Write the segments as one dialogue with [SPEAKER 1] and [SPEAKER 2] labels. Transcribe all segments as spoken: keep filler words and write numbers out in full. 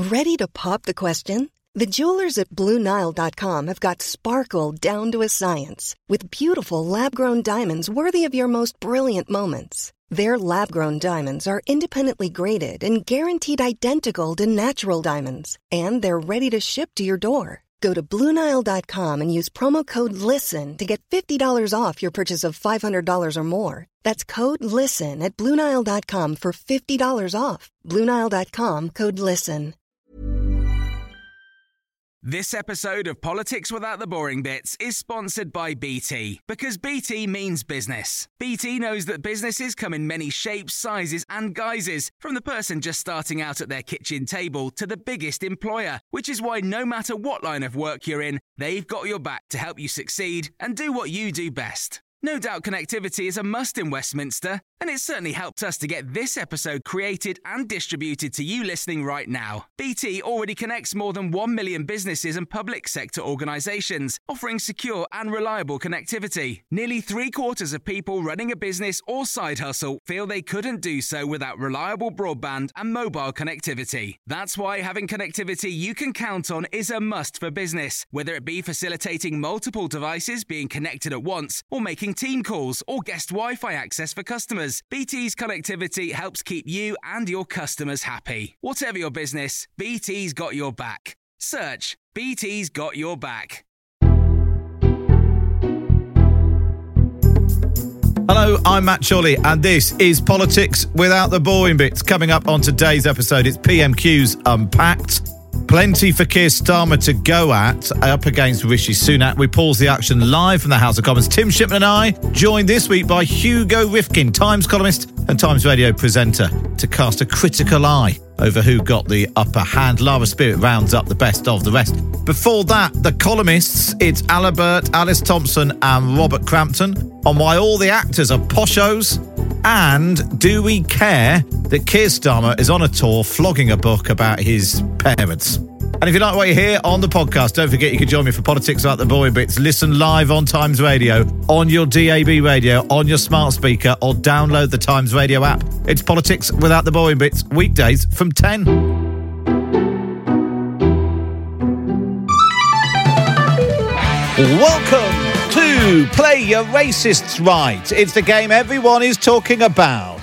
[SPEAKER 1] Ready to pop the question? The jewelers at Blue Nile dot com have got sparkle down to a science with beautiful lab-grown diamonds worthy of your most brilliant moments. Their lab-grown diamonds are independently graded and guaranteed identical to natural diamonds, and they're ready to ship to your door. Go to Blue Nile dot com and use promo code LISTEN to get fifty dollars off your purchase of five hundred dollars or more. That's code LISTEN at Blue Nile dot com for fifty dollars off. Blue Nile dot com, code LISTEN.
[SPEAKER 2] This episode of Politics Without the Boring Bits is sponsored by B T, because B T means business. B T knows that businesses come in many shapes, sizes and guises, from the person just starting out at their kitchen table to the biggest employer, which is why no matter what line of work you're in, they've got your back to help you succeed and do what you do best. No doubt connectivity is a must in Westminster, and it's certainly helped us to get this episode created and distributed to you listening right now. B T already connects more than one million businesses and public sector organisations, offering secure and reliable connectivity. Nearly three quarters of people running a business or side hustle feel they couldn't do so without reliable broadband and mobile connectivity. That's why having connectivity you can count on is a must for business, whether it be facilitating multiple devices being connected at once or making team calls or guest Wi-Fi access for customers. B T's connectivity helps keep you and your customers happy. Whatever your business, B T's got your back. Search B T's got your back.
[SPEAKER 3] Hello, I'm Matt Chorley, and this is Politics Without the Boring Bits. Coming up on today's episode, it's P M Q's Unpacked. Plenty for Keir Starmer to go at, up against Rishi Sunak. We pause the action live from the House of Commons. Tim Shipman and I, joined this week by Hugo Rifkin, Times columnist and Times Radio presenter, to cast a critical eye over who got the upper hand. Lara Spirit rounds up the best of the rest. Before that, the columnists, it's Alibert, Alice Thompson and Robert Crampton, on why all the actors are poshos, and do we care that Keir Starmer is on a tour flogging a book about his parents. And if you like what you hear on the podcast, don't forget you can join me for Politics Without the Boring Bits. Listen live on Times Radio, on your D A B radio, on your smart speaker, or download the Times Radio app. It's Politics Without the Boring Bits, weekdays from ten. Welcome to Play Your Racists Right. It's the game everyone is talking about.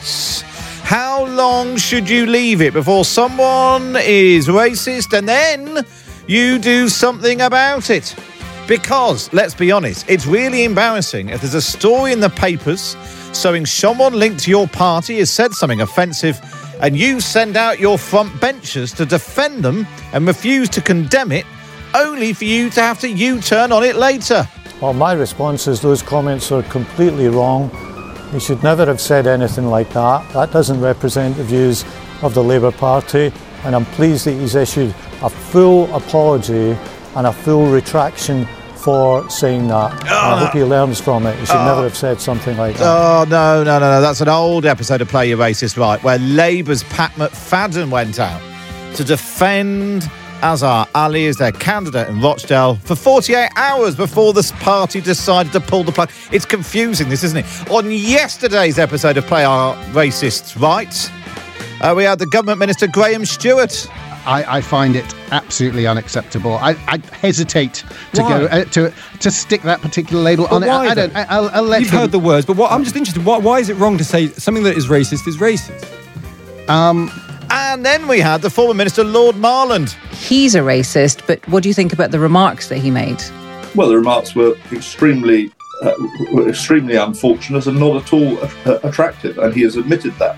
[SPEAKER 3] How long should you leave it before someone is racist and then you do something about it? Because, let's be honest, it's really embarrassing if there's a story in the papers showing someone linked to your party has said something offensive and you send out your front benchers to defend them and refuse to condemn it, only for you to have to U-turn on it later.
[SPEAKER 4] Well, my response is those comments are completely wrong. He should never have said anything like that. That doesn't represent the views of the Labour Party, and I'm pleased that he's issued a full apology and a full retraction for saying that. Oh, I hope he learns from it. He should oh. never have said something like that.
[SPEAKER 3] Oh, no, no, no, no. That's an old episode of Play Your Racist Right, where Labour's Pat McFadden went out to defend Azhar Ali as their candidate in Rochdale for forty-eight hours before this party decided to pull the plug. It's confusing, this, isn't it? On yesterday's episode of Play Our Racists Right, uh, we had the Government Minister Graham Stewart.
[SPEAKER 5] I, I find it absolutely unacceptable. I, I hesitate to
[SPEAKER 6] why?
[SPEAKER 5] go uh, to to stick that particular label
[SPEAKER 6] but
[SPEAKER 5] on
[SPEAKER 6] why
[SPEAKER 5] it. I, I don't. I, I'll, I'll let
[SPEAKER 6] You've
[SPEAKER 5] him.
[SPEAKER 6] heard the words, but what, I'm just interested. Why, why is it wrong to say something that is racist is racist?
[SPEAKER 5] Um.
[SPEAKER 3] And then we had the former Minister, Lord Marland.
[SPEAKER 7] He's a racist, but what do you think about the remarks that he made?
[SPEAKER 8] Well, the remarks were extremely, uh, were extremely unfortunate and not at all uh, attractive, and he has admitted that.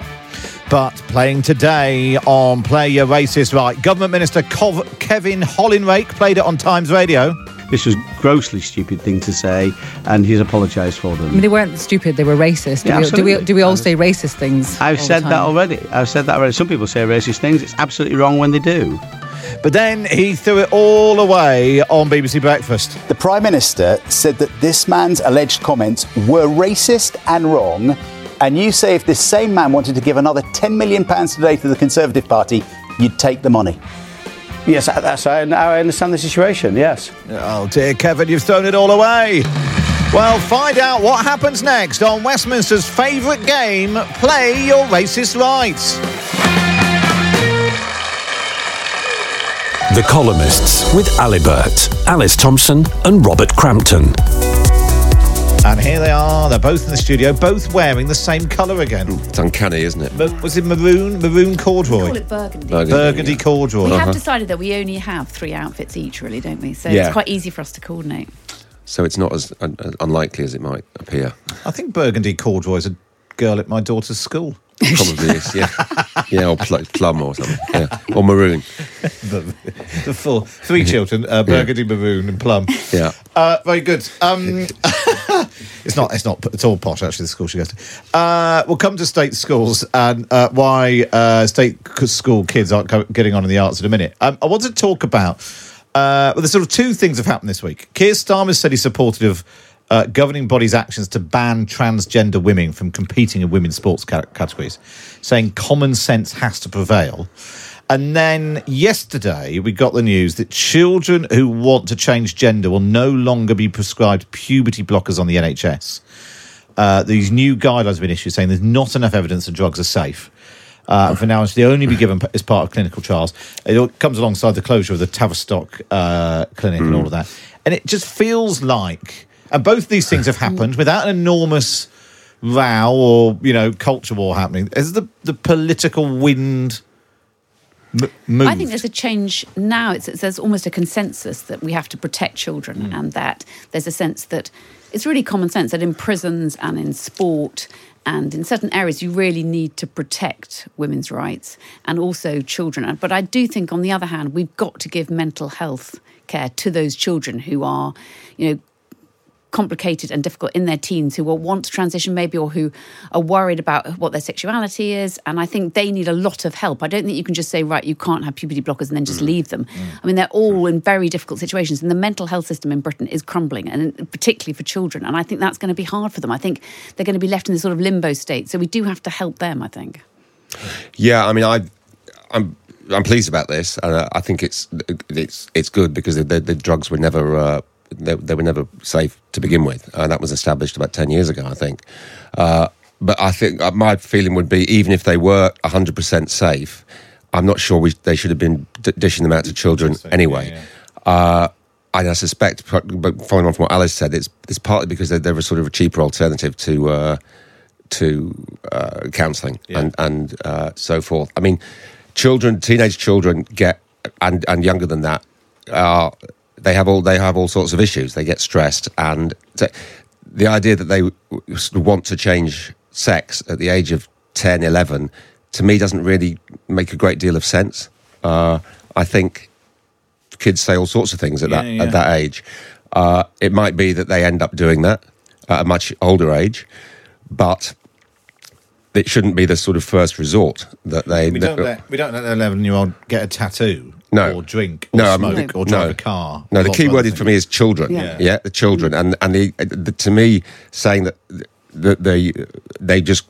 [SPEAKER 3] But playing today on Play Your Racist Right, Government Minister Cov- Kevin Hollinrake played it on Times Radio.
[SPEAKER 9] This was a grossly stupid thing to say, and he's apologised for them.
[SPEAKER 7] I mean, they weren't stupid, they were racist. Do,
[SPEAKER 9] Yeah,
[SPEAKER 7] we, do, we,
[SPEAKER 9] absolutely.
[SPEAKER 7] do we all say racist things?
[SPEAKER 9] I've
[SPEAKER 7] all
[SPEAKER 9] said
[SPEAKER 7] the
[SPEAKER 9] that
[SPEAKER 7] time?
[SPEAKER 9] already. I've said that already. Some people say racist things. It's absolutely wrong when they do.
[SPEAKER 3] But then he threw it all away on B B C Breakfast.
[SPEAKER 10] The Prime Minister said that this man's alleged comments were racist and wrong, and you say if this same man wanted to give another ten million pounds today to the Conservative Party, you'd take the money.
[SPEAKER 9] Yes, that's how I understand the situation, yes.
[SPEAKER 3] Oh dear, Kevin, you've thrown it all away. Well, find out what happens next on Westminster's favourite game, Play Your Racist Right.
[SPEAKER 11] The Columnists with Alibert, Alice Thompson and Robert Crampton.
[SPEAKER 3] And here they are. They're both in the studio, both wearing the same colour again.
[SPEAKER 12] It's uncanny, isn't it?
[SPEAKER 3] Ma- was it maroon? Maroon corduroy?
[SPEAKER 13] We call it burgundy.
[SPEAKER 12] Burgundy,
[SPEAKER 3] Burgundy
[SPEAKER 12] yeah.
[SPEAKER 3] corduroy.
[SPEAKER 13] We
[SPEAKER 3] Uh-huh.
[SPEAKER 13] have decided that we only have three outfits each, really, don't we? So
[SPEAKER 12] Yeah.
[SPEAKER 13] it's quite easy for us to coordinate.
[SPEAKER 12] So it's not as un- as unlikely as it might appear.
[SPEAKER 3] I think burgundy corduroy is a girl at my daughter's school.
[SPEAKER 12] Probably is, yeah. Yeah, or pl- plum or something. Yeah. Or maroon.
[SPEAKER 3] the, the full three children, uh, burgundy, maroon, and plum.
[SPEAKER 12] Yeah.
[SPEAKER 3] Uh, very good. Um, it's not. It's not. It's all posh. Actually, the school she goes to. Uh, we'll come to state schools and uh, why uh, state c- school kids aren't co- getting on in the arts in a minute. Um, I want to talk about. Uh, well, there's sort of two things have happened this week. Keir Starmer said he's supportive of uh, governing bodies' actions to ban transgender women from competing in women's sports ca- categories, saying common sense has to prevail. And then yesterday, we got the news that children who want to change gender will no longer be prescribed puberty blockers on the N H S. Uh, these new guidelines have been issued saying there's not enough evidence that drugs are safe. Uh, for now, they only be given as part of clinical trials. It comes alongside the closure of the Tavistock uh, clinic mm. and all of that. And it just feels like, and both these things have happened without an enormous row or, you know, culture war happening. Is the, the political wind m- moved?
[SPEAKER 13] I think there's a change now. It's, it's, there's almost a consensus that we have to protect children mm. and that there's a sense that it's really common sense that in prisons and in sport and in certain areas, you really need to protect women's rights and also children. But I do think, on the other hand, we've got to give mental health care to those children who are, you know, complicated and difficult in their teens, who will want to transition maybe, or who are worried about what their sexuality is. And I think they need a lot of help. I don't think you can just say, right, you can't have puberty blockers and then just mm. leave them. Mm. I mean, they're all in very difficult situations, and the mental health system in Britain is crumbling, and particularly for children. And I think that's going to be hard for them. I think they're going to be left in this sort of limbo state. So we do have to help them, I think.
[SPEAKER 12] Yeah, I mean, I, I'm I'm pleased about this. Uh, I think it's it's it's good because the, the, the drugs were never. Uh, They, they were never safe to begin with. Uh, that was established about ten years ago, I think. Uh, but I think uh, my feeling would be, even if they were one hundred percent safe, I'm not sure we, they should have been d- dishing them out to children anyway. Yeah, yeah. Uh, and I suspect, but following on from what Alice said, it's, it's partly because they're, they're a sort of a cheaper alternative to uh, to uh, counselling yeah. and, and uh, so forth. I mean, children, teenage children get, and, and younger than that, are... They have all they have all sorts of issues. They get stressed, and to, the idea that they want to change sex at the age of ten, eleven, to me doesn't really make a great deal of sense. Uh, I think kids say all sorts of things at
[SPEAKER 3] yeah,
[SPEAKER 12] that
[SPEAKER 3] yeah.
[SPEAKER 12] at that age. Uh, it might be that they end up doing that at a much older age, but it shouldn't be the sort of first resort that they.
[SPEAKER 3] We don't
[SPEAKER 12] that,
[SPEAKER 3] let we don't let an eleven-year-old get a tattoo.
[SPEAKER 12] No.
[SPEAKER 3] Or drink, or
[SPEAKER 12] no,
[SPEAKER 3] smoke,
[SPEAKER 12] no,
[SPEAKER 3] or drive
[SPEAKER 12] no.
[SPEAKER 3] a car.
[SPEAKER 12] No, the key word is, for me is children.
[SPEAKER 3] Yeah,
[SPEAKER 12] yeah the children, and and the, the to me saying that that they they just.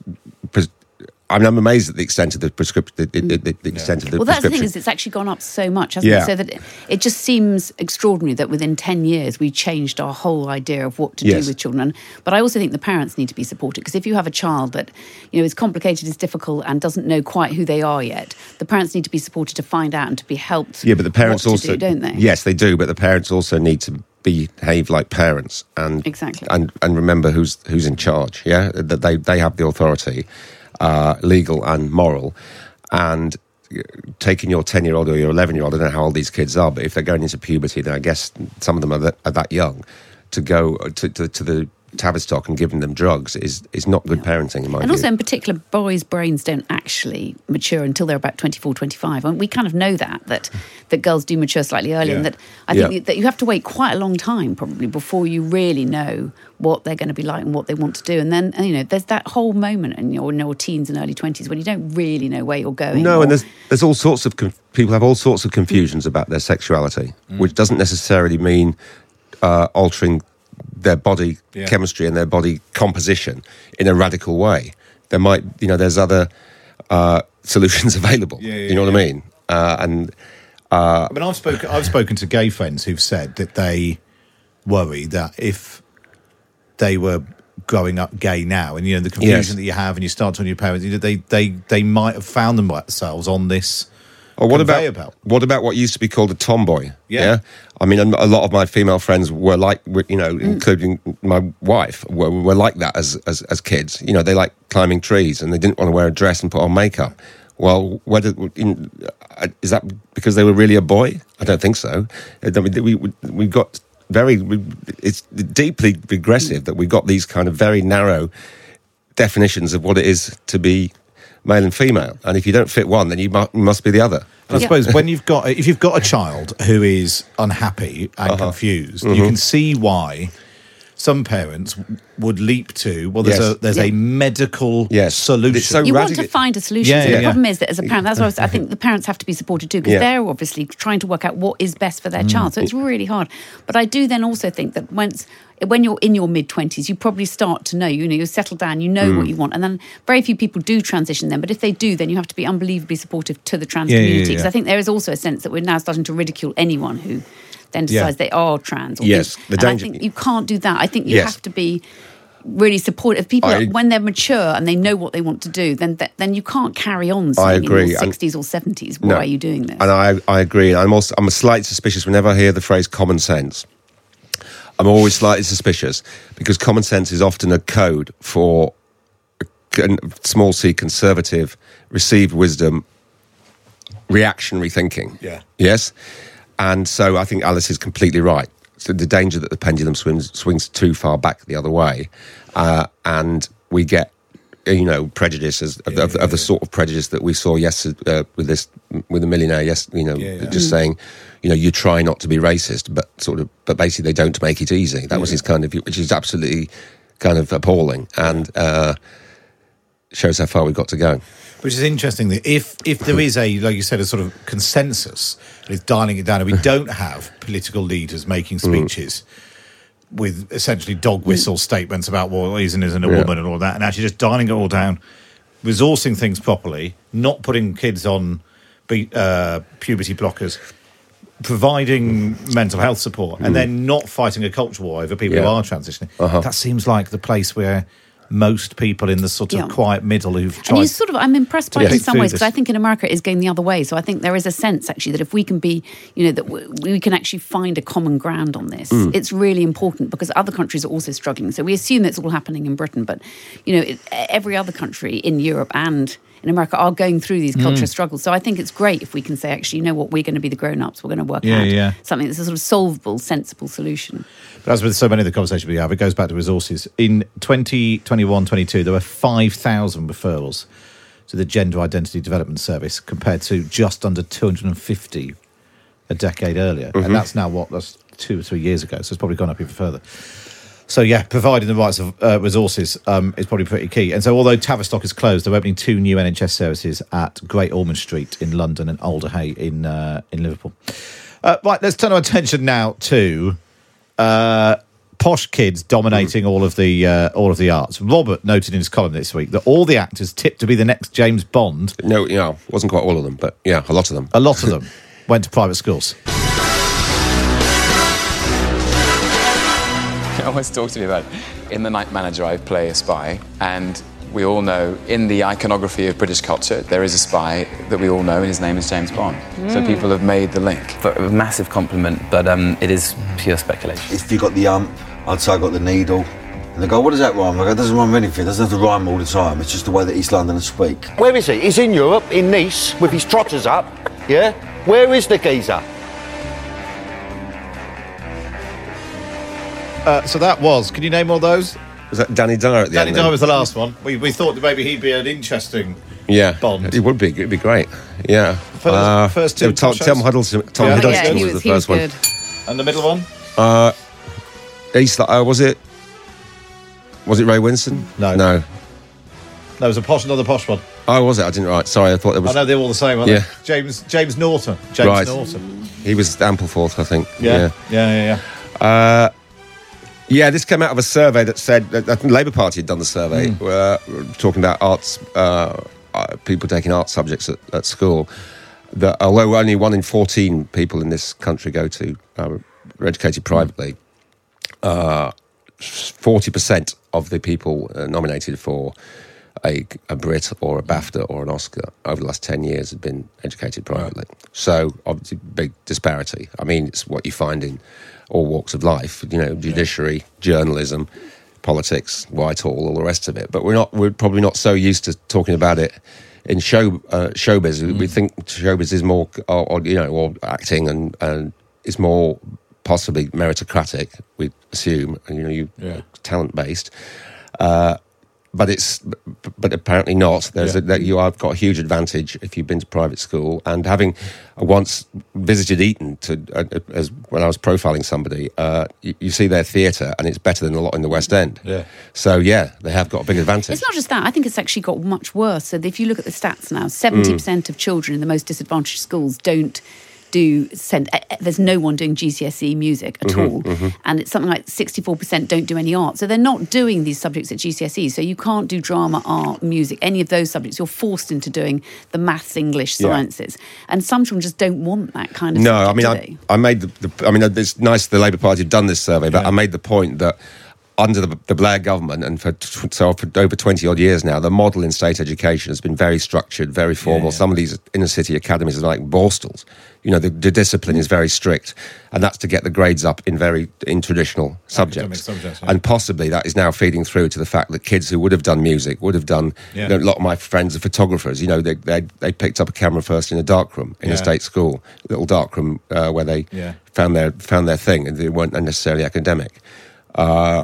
[SPEAKER 12] I mean, I'm amazed at the extent of the prescription. The, the, the, the extent of the
[SPEAKER 13] well, that's the
[SPEAKER 12] prescription.
[SPEAKER 13] thing, is it's actually gone up so much, hasn't
[SPEAKER 12] yeah.
[SPEAKER 13] it? So that it, it just seems extraordinary that within ten years we changed our whole idea of what to
[SPEAKER 12] yes.
[SPEAKER 13] do with children. But I also think the parents need to be supported, because if you have a child that, you know, is complicated, is difficult, and doesn't know quite who they are yet, the parents need to be supported to find out and to be helped.
[SPEAKER 12] Yeah, but the parents
[SPEAKER 13] what
[SPEAKER 12] also
[SPEAKER 13] to do, don't they?
[SPEAKER 12] Yes, they do. But the parents also need to behave like parents and
[SPEAKER 13] exactly
[SPEAKER 12] and and remember who's who's in charge. Yeah, that they they have the authority. Uh, legal and moral, and taking your ten-year-old or your eleven-year-old, I don't know how old these kids are, but if they're going into puberty, then I guess some of them are that, are that young, to go to, to, to the Tavistock and giving them drugs is is not good yeah. parenting, in my
[SPEAKER 13] and
[SPEAKER 12] view.
[SPEAKER 13] Also, in particular, boys' brains don't actually mature until they're about twenty-four, twenty-five. And we kind of know that, that, that girls do mature slightly earlier, yeah. and that I think yeah. that you have to wait quite a long time, probably, before you really know what they're going to be like and what they want to do. And then, and, you know, there's that whole moment in your, in your teens and early twenties when you don't really know where you're going.
[SPEAKER 12] No,
[SPEAKER 13] or,
[SPEAKER 12] and there's there's all sorts of... Conf- people have all sorts of confusions about their sexuality, mm. which doesn't necessarily mean uh, altering their body yeah. chemistry and their body composition in a radical way. There might, you know, there's other uh, solutions available.
[SPEAKER 3] Yeah, yeah,
[SPEAKER 12] you know
[SPEAKER 3] yeah.
[SPEAKER 12] what I mean? Uh, and uh,
[SPEAKER 3] I mean, I've spoken. I've spoken to gay friends who've said that they worry that if they were growing up gay now, and you know the confusion
[SPEAKER 12] yes.
[SPEAKER 3] that you have, and you start talking to your parents, you know, they they they might have found themselves on this
[SPEAKER 12] Or what
[SPEAKER 3] conveyor
[SPEAKER 12] about
[SPEAKER 3] belt.
[SPEAKER 12] what about what used to be called a tomboy?
[SPEAKER 3] Yeah.
[SPEAKER 12] I mean, a lot of my female friends were like, you know, mm. including my wife, were, were like that as, as as kids. You know, they like climbing trees and they didn't want to wear a dress and put on makeup. Well, whether in, is that because they were really a boy? I don't think so. I mean, we we we've got very. We, it's deeply regressive that we've got these kind of very narrow definitions of what it is to be male and female, and if you don't fit one, then you must, you must be the other.
[SPEAKER 3] And I suppose when you've got if you've got a child who is unhappy and uh-huh. confused, mm-hmm. you can see why some parents would leap to well there's yes. a there's yeah. a medical
[SPEAKER 12] yes.
[SPEAKER 3] solution.
[SPEAKER 13] So you radical. want to find a solution.
[SPEAKER 3] Yeah,
[SPEAKER 13] so
[SPEAKER 3] yeah,
[SPEAKER 13] the
[SPEAKER 3] yeah.
[SPEAKER 13] problem is that as a parent, that's why I, was, I think the parents have to be supported too, because yeah. they're obviously trying to work out what is best for their mm. child. So it's really hard. But I do then also think that once when you're in your mid twenties, you probably start to know, you know, you settle down, you know mm. what you want, and then very few people do transition then. But if they do, then you have to be unbelievably supportive to the trans
[SPEAKER 3] yeah,
[SPEAKER 13] community, because
[SPEAKER 3] yeah, yeah.
[SPEAKER 13] I think there is also a sense that we're now starting to ridicule anyone who then decides yeah. they are trans. Or
[SPEAKER 12] yes,
[SPEAKER 13] think,
[SPEAKER 12] the
[SPEAKER 13] and
[SPEAKER 12] danger.
[SPEAKER 13] I think you can't do that. I think you
[SPEAKER 12] yes.
[SPEAKER 13] have to be really supportive. People, I, when they're mature and they know what they want to do, then th- then you can't carry on saying
[SPEAKER 12] I agree.
[SPEAKER 13] in your sixties or seventies, why
[SPEAKER 12] no,
[SPEAKER 13] are you doing this?
[SPEAKER 12] And I, I agree. I'm also I'm slightly suspicious whenever I hear the phrase common sense. I'm always slightly suspicious because common sense is often a code for a small c conservative, received wisdom, reactionary thinking.
[SPEAKER 3] Yeah.
[SPEAKER 12] Yes? And so I think Alice is completely right. So the danger that the pendulum swings, swings too far back the other way, uh, and we get, you know, prejudices of, yeah, of, yeah, of the yeah. sort of prejudice that we saw yesterday uh, with this with the millionaire. Yes, you know, yeah, yeah. just mm. saying, you know, you try not to be racist, but sort of, but basically they don't make it easy. That yeah. was his kind of, which is absolutely kind of appalling, and uh, shows how far we've got to go.
[SPEAKER 3] Which is interesting that if if there is a, like you said, a sort of consensus, it's dialing it down, and we don't have political leaders making speeches mm. with essentially dog whistle statements about what is and isn't a yeah. woman and all that, and actually just dialing it all down, resourcing things properly, not putting kids on uh, puberty blockers, providing mental health support, mm. and then not fighting a culture war over people yeah. who are transitioning. Uh-huh. That seems like the place where most people in the sort of yeah. quiet middle who've tried.
[SPEAKER 13] And you sort of, I'm impressed by it in some ways, because
[SPEAKER 3] this.
[SPEAKER 13] I think in America it is going the other way. So I think there is a sense actually that if we can be, you know, that w- we can actually find a common ground on this, mm. it's really important, because other countries are also struggling. So we assume that's all happening in Britain, but, you know, it, every other country in Europe and in America are going through these cultural mm. struggles. So I think it's great if we can say, actually, you know what, we're going to be the grown-ups, we're going to work
[SPEAKER 3] yeah,
[SPEAKER 13] out
[SPEAKER 3] yeah.
[SPEAKER 13] something that's a sort of solvable, sensible solution.
[SPEAKER 3] But as with so many of the conversations we have, it goes back to resources. In twenty twenty-one twenty-two, there were five thousand referrals to the Gender Identity Development Service compared to just under two hundred fifty a decade earlier. Mm-hmm. And that's now, what, that's two or three years ago, so it's probably gone up even further. So, yeah, providing the rights of uh, resources um, is probably pretty key. And so, although Tavistock is closed, they're opening two new N H S services at Great Ormond Street in London and Alderhay in uh, in Liverpool. Uh, right, let's turn our attention now to uh, posh kids dominating mm. all of the uh, all of the arts. Robert noted in his column this week that all the actors tipped to be the next James Bond.
[SPEAKER 12] No, yeah, wasn't quite all of them, but yeah, a lot of them.
[SPEAKER 3] A lot of them went to private schools.
[SPEAKER 14] Always talk to me about it. In The Night Manager, I play a spy, and we all know in the iconography of British culture there is a spy that we all know, and his name is James Bond. Mm. So people have made the link.
[SPEAKER 15] But a massive compliment, but um, it is pure speculation.
[SPEAKER 16] If you got the ump, I'd say I got the needle. And they go, what does that rhyme? I go, it doesn't rhyme anything. It doesn't have to rhyme all the time. It's just the way that East Londoners speak.
[SPEAKER 17] Where is he? He's in Europe, in Nice, with his trotters up, yeah? Where is the geezer?
[SPEAKER 3] Uh, so that was, can you name all those?
[SPEAKER 12] Was that Danny Dyer at the
[SPEAKER 3] Danny
[SPEAKER 12] end?
[SPEAKER 3] Danny Dyer
[SPEAKER 12] then?
[SPEAKER 3] was the last one. We we thought that maybe he'd be an interesting
[SPEAKER 12] yeah,
[SPEAKER 3] Bond.
[SPEAKER 12] It would be. It'd be great. Yeah.
[SPEAKER 3] First, uh, first two.
[SPEAKER 12] Tom, Tom Hiddleston. Tom
[SPEAKER 3] yeah.
[SPEAKER 12] Hiddleston
[SPEAKER 13] yeah,
[SPEAKER 12] was,
[SPEAKER 13] was
[SPEAKER 12] the first
[SPEAKER 13] was
[SPEAKER 12] one.
[SPEAKER 13] Good.
[SPEAKER 3] And the middle one?
[SPEAKER 12] Uh, East. Uh, was it? Was it Ray Winston?
[SPEAKER 3] No.
[SPEAKER 12] No.
[SPEAKER 3] No, it was a posh, another posh one.
[SPEAKER 12] Oh, was it? I didn't write. Sorry, I thought it was.
[SPEAKER 3] I know they're all the same, aren't
[SPEAKER 12] yeah.
[SPEAKER 3] they? James James Norton. James
[SPEAKER 12] right.
[SPEAKER 3] Norton.
[SPEAKER 12] He was Ampleforth, I think.
[SPEAKER 3] Yeah. Yeah, yeah, yeah.
[SPEAKER 12] Uh, yeah, this came out of a survey that said that I think the Labour Party had done the survey, mm. uh, talking about arts, uh, uh, people taking art subjects at, at school. That although only one in fourteen people in this country go to uh, are educated privately, uh, forty percent of the people uh, nominated for a, a Brit or a BAFTA or an Oscar over the last ten years have been educated privately. Right. So, obviously, big disparity. I mean, it's what you find in all walks of life, you know, judiciary, yeah. journalism, politics, Whitehall, all the rest of it. But we're not, we're probably not so used to talking about it in show uh, showbiz. Mm. We think showbiz is more, or, or you know, or acting and, and is more possibly meritocratic, we assume, and, you know, you yeah. talent-based. Uh, But it's, but apparently not. There's yeah. a, that you have got a huge advantage if you've been to private school. And having once visited Eton, to uh, as when I was profiling somebody, uh, you, you see their theatre, and it's better than a lot in the West End. Yeah. So yeah, they have got a big advantage.
[SPEAKER 13] It's not just that. I think it's actually got much worse. So if you look at the stats now, seventy percent mm. of children in the most disadvantaged schools don't. do send uh, there's no one doing G C S E music at mm-hmm, all mm-hmm. and it's something like sixty-four percent don't do any art, so they're not doing these subjects at G C S E, so you can't do drama, art, music, any of those subjects. You're forced into doing the maths, English, sciences, yeah. and some children just don't want that kind of
[SPEAKER 12] no
[SPEAKER 13] subject,
[SPEAKER 12] I mean I, I made the, the I mean it's nice the Labour Party have done this survey, but yeah. I made the point that under the, the Blair government, and for so for over twenty odd years now, the model in state education has been very structured, very formal. Yeah, yeah. Some of these inner city academies are like Borstall's. You know, the, the discipline is very strict, and that's to get the grades up in very in traditional subjects. subjects yeah. And possibly that is now feeding through to the fact that kids who would have done music, would have done. Yeah. You know, a lot of my friends are photographers. You know, they they, they picked up a camera first in a darkroom in yeah. a state school, a little darkroom uh, where they yeah. found their found their thing, and they weren't necessarily academic. Uh,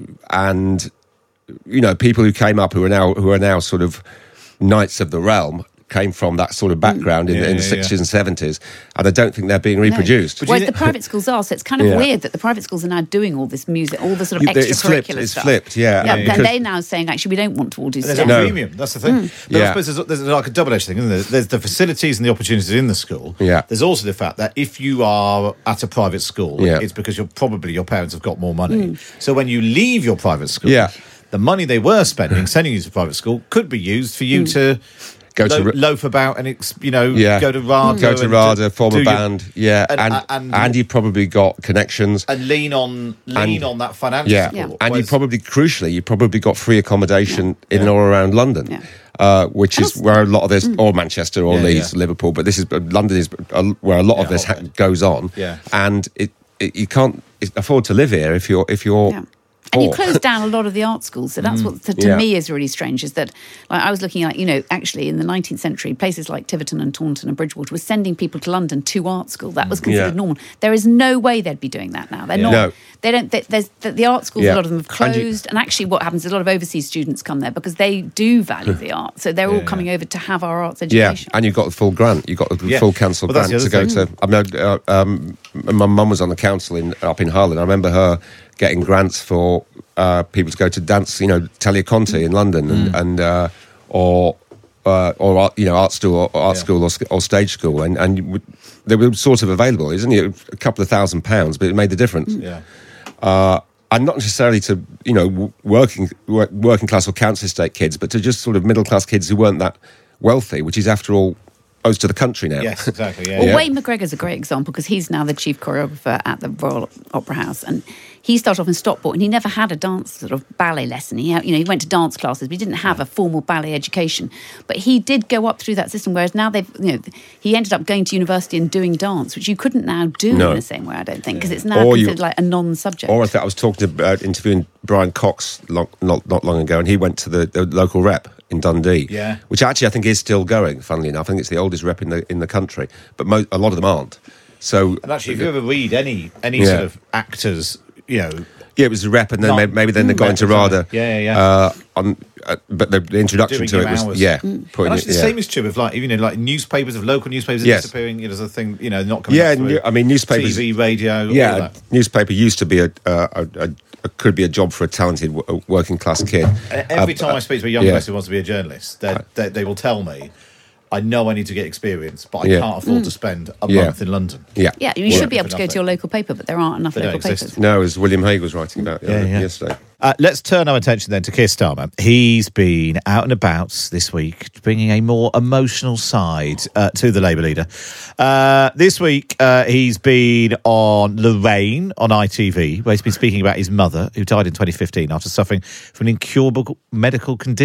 [SPEAKER 12] and you know, people who came up who are now who are now sort of knights of the realm came from that sort of background in,
[SPEAKER 3] yeah,
[SPEAKER 12] in the
[SPEAKER 3] yeah,
[SPEAKER 12] sixties
[SPEAKER 3] yeah.
[SPEAKER 12] and seventies, and I don't think they're being reproduced.
[SPEAKER 13] No. Whereas the private schools are, so it's kind of yeah. weird that the private schools are now doing all this music, all the sort of extracurricular
[SPEAKER 12] it's flipped,
[SPEAKER 13] stuff.
[SPEAKER 12] It's flipped, yeah.
[SPEAKER 13] Yeah,
[SPEAKER 12] yeah,
[SPEAKER 13] yeah. Then they're now saying, actually, we don't want to all do
[SPEAKER 3] there's
[SPEAKER 13] STEM.
[SPEAKER 3] a premium, that's the thing. Mm. But
[SPEAKER 12] yeah.
[SPEAKER 3] I suppose there's, there's like a double-edged thing, isn't there? There's the facilities and the opportunities in the school.
[SPEAKER 12] Yeah.
[SPEAKER 3] There's also the fact that if you are at a private school,
[SPEAKER 12] yeah.
[SPEAKER 3] it's because you're probably your parents have got more money. Mm. So when you leave your private school,
[SPEAKER 12] yeah.
[SPEAKER 3] the money they were spending sending you to private school could be used for you mm. to... Go to lo- loaf about and it's, you know
[SPEAKER 12] yeah.
[SPEAKER 3] go to RADA,
[SPEAKER 12] go to RADA, form a band,
[SPEAKER 3] your,
[SPEAKER 12] yeah,
[SPEAKER 3] and
[SPEAKER 12] and, and, and you probably got connections
[SPEAKER 3] and lean on lean
[SPEAKER 12] and,
[SPEAKER 3] on that financial
[SPEAKER 12] yeah.
[SPEAKER 3] support.
[SPEAKER 12] Yeah. And you probably, crucially, you probably got free accommodation yeah. in yeah. and all around London, yeah. uh, which is where a lot of this, mm. or Manchester, or yeah, Leeds, yeah. Liverpool, but this is London is where a lot yeah, of this ha- goes on,
[SPEAKER 3] yeah.
[SPEAKER 12] and it, it you can't afford to live here if you're if you're.
[SPEAKER 13] Yeah. And you closed down a lot of the art schools, so that's mm. what to, to
[SPEAKER 12] yeah.
[SPEAKER 13] me is really strange. Is that like, I was looking at, you know, actually in the nineteenth century, places like Tiverton and Taunton and Bridgewater were sending people to London to art school. That was considered yeah. normal. There is no way they'd be doing that now. They're
[SPEAKER 12] yeah.
[SPEAKER 13] not.
[SPEAKER 12] No.
[SPEAKER 13] They don't. They, there's the, the art schools.
[SPEAKER 12] Yeah.
[SPEAKER 13] A lot of them have closed,
[SPEAKER 12] and, you,
[SPEAKER 13] and actually, what happens is a lot of overseas students come there because they do value the art, so they're yeah, all coming yeah. over to have our arts education.
[SPEAKER 12] Yeah, and you've got the full grant. You've got the yeah. full council
[SPEAKER 3] well,
[SPEAKER 12] grant to go thing. to. I mean, uh, um, my mum was on the council in up in Harlan. I remember her getting grants for uh, people to go to dance, you know, Talia Conti in London, and,
[SPEAKER 3] mm.
[SPEAKER 12] and uh, or uh, or art, you know, art school or art
[SPEAKER 3] yeah.
[SPEAKER 12] school or, or stage school, and and they were sort of available. Isn't it a couple of thousand pounds, but it made the difference.
[SPEAKER 3] Yeah.
[SPEAKER 12] Uh, and not necessarily to, you know, working working class or council estate kids, but to just sort of middle class kids who weren't that wealthy, which is after all owes to the country now.
[SPEAKER 3] Yes, exactly. Yeah,
[SPEAKER 13] well,
[SPEAKER 3] yeah.
[SPEAKER 13] Wayne McGregor's a great example because he's now the chief choreographer at the Royal Opera House, and he started off in Stockport, and he never had a dance sort of ballet lesson. He, had, you know, he went to dance classes, but he didn't have a formal ballet education. But he did go up through that system. Whereas now they've, you know, he ended up going to university and doing dance, which you couldn't now do no. in the same way. I don't think because yeah. it's now or considered you, like a non-subject.
[SPEAKER 12] Or I think I was talking about uh, interviewing Brian Cox long, not not long ago, and he went to the, the local rep in Dundee,
[SPEAKER 3] yeah.
[SPEAKER 12] which actually I think is still going. Funnily enough, I think it's the oldest rep in the in the country, but mo- a lot of them aren't. So,
[SPEAKER 3] and actually, if you ever read any any yeah. sort of actors, you know.
[SPEAKER 12] Yeah, it was a rep, and then
[SPEAKER 3] Not,
[SPEAKER 12] maybe, maybe then they got into RADA.
[SPEAKER 3] Yeah, yeah, yeah.
[SPEAKER 12] Uh, on, uh, but the, the introduction
[SPEAKER 3] Doing
[SPEAKER 12] to it was,
[SPEAKER 3] hours.
[SPEAKER 12] yeah.
[SPEAKER 3] Mm.
[SPEAKER 12] Putting
[SPEAKER 3] and actually,
[SPEAKER 12] it,
[SPEAKER 3] the
[SPEAKER 12] yeah.
[SPEAKER 3] same is true of like, you know, like newspapers, of local newspapers
[SPEAKER 12] yes.
[SPEAKER 3] disappearing. You know, there's a thing, you know, not coming.
[SPEAKER 12] Yeah,
[SPEAKER 3] up through.
[SPEAKER 12] I mean, newspapers,
[SPEAKER 3] T V, radio.
[SPEAKER 12] Yeah,
[SPEAKER 3] all that.
[SPEAKER 12] newspaper used to be a, a, a, a could be a job for a talented w- working class kid.
[SPEAKER 3] Every
[SPEAKER 12] uh,
[SPEAKER 3] time
[SPEAKER 12] uh,
[SPEAKER 3] I speak to a young
[SPEAKER 12] yeah.
[SPEAKER 3] person who wants to be a journalist, they, they, they will tell me, I know I need to get experience, but I
[SPEAKER 12] yeah.
[SPEAKER 3] can't afford
[SPEAKER 13] Mm.
[SPEAKER 3] to spend a
[SPEAKER 12] yeah.
[SPEAKER 3] month in London.
[SPEAKER 12] Yeah,
[SPEAKER 13] yeah, you should be able to go to your local paper, but there aren't enough
[SPEAKER 3] They
[SPEAKER 13] local
[SPEAKER 3] don't exist.
[SPEAKER 13] papers.
[SPEAKER 12] No, as William Hague was writing about
[SPEAKER 3] yeah,
[SPEAKER 12] uh,
[SPEAKER 3] yeah.
[SPEAKER 12] yesterday.
[SPEAKER 3] Uh, let's turn our attention then to Keir Starmer. He's been out and about this week, bringing a more emotional side uh, to the Labour leader. Uh, this week, uh, he's been on Lorraine on I T V, where he's been speaking about his mother, who died in twenty fifteen after suffering from an incurable medical condition.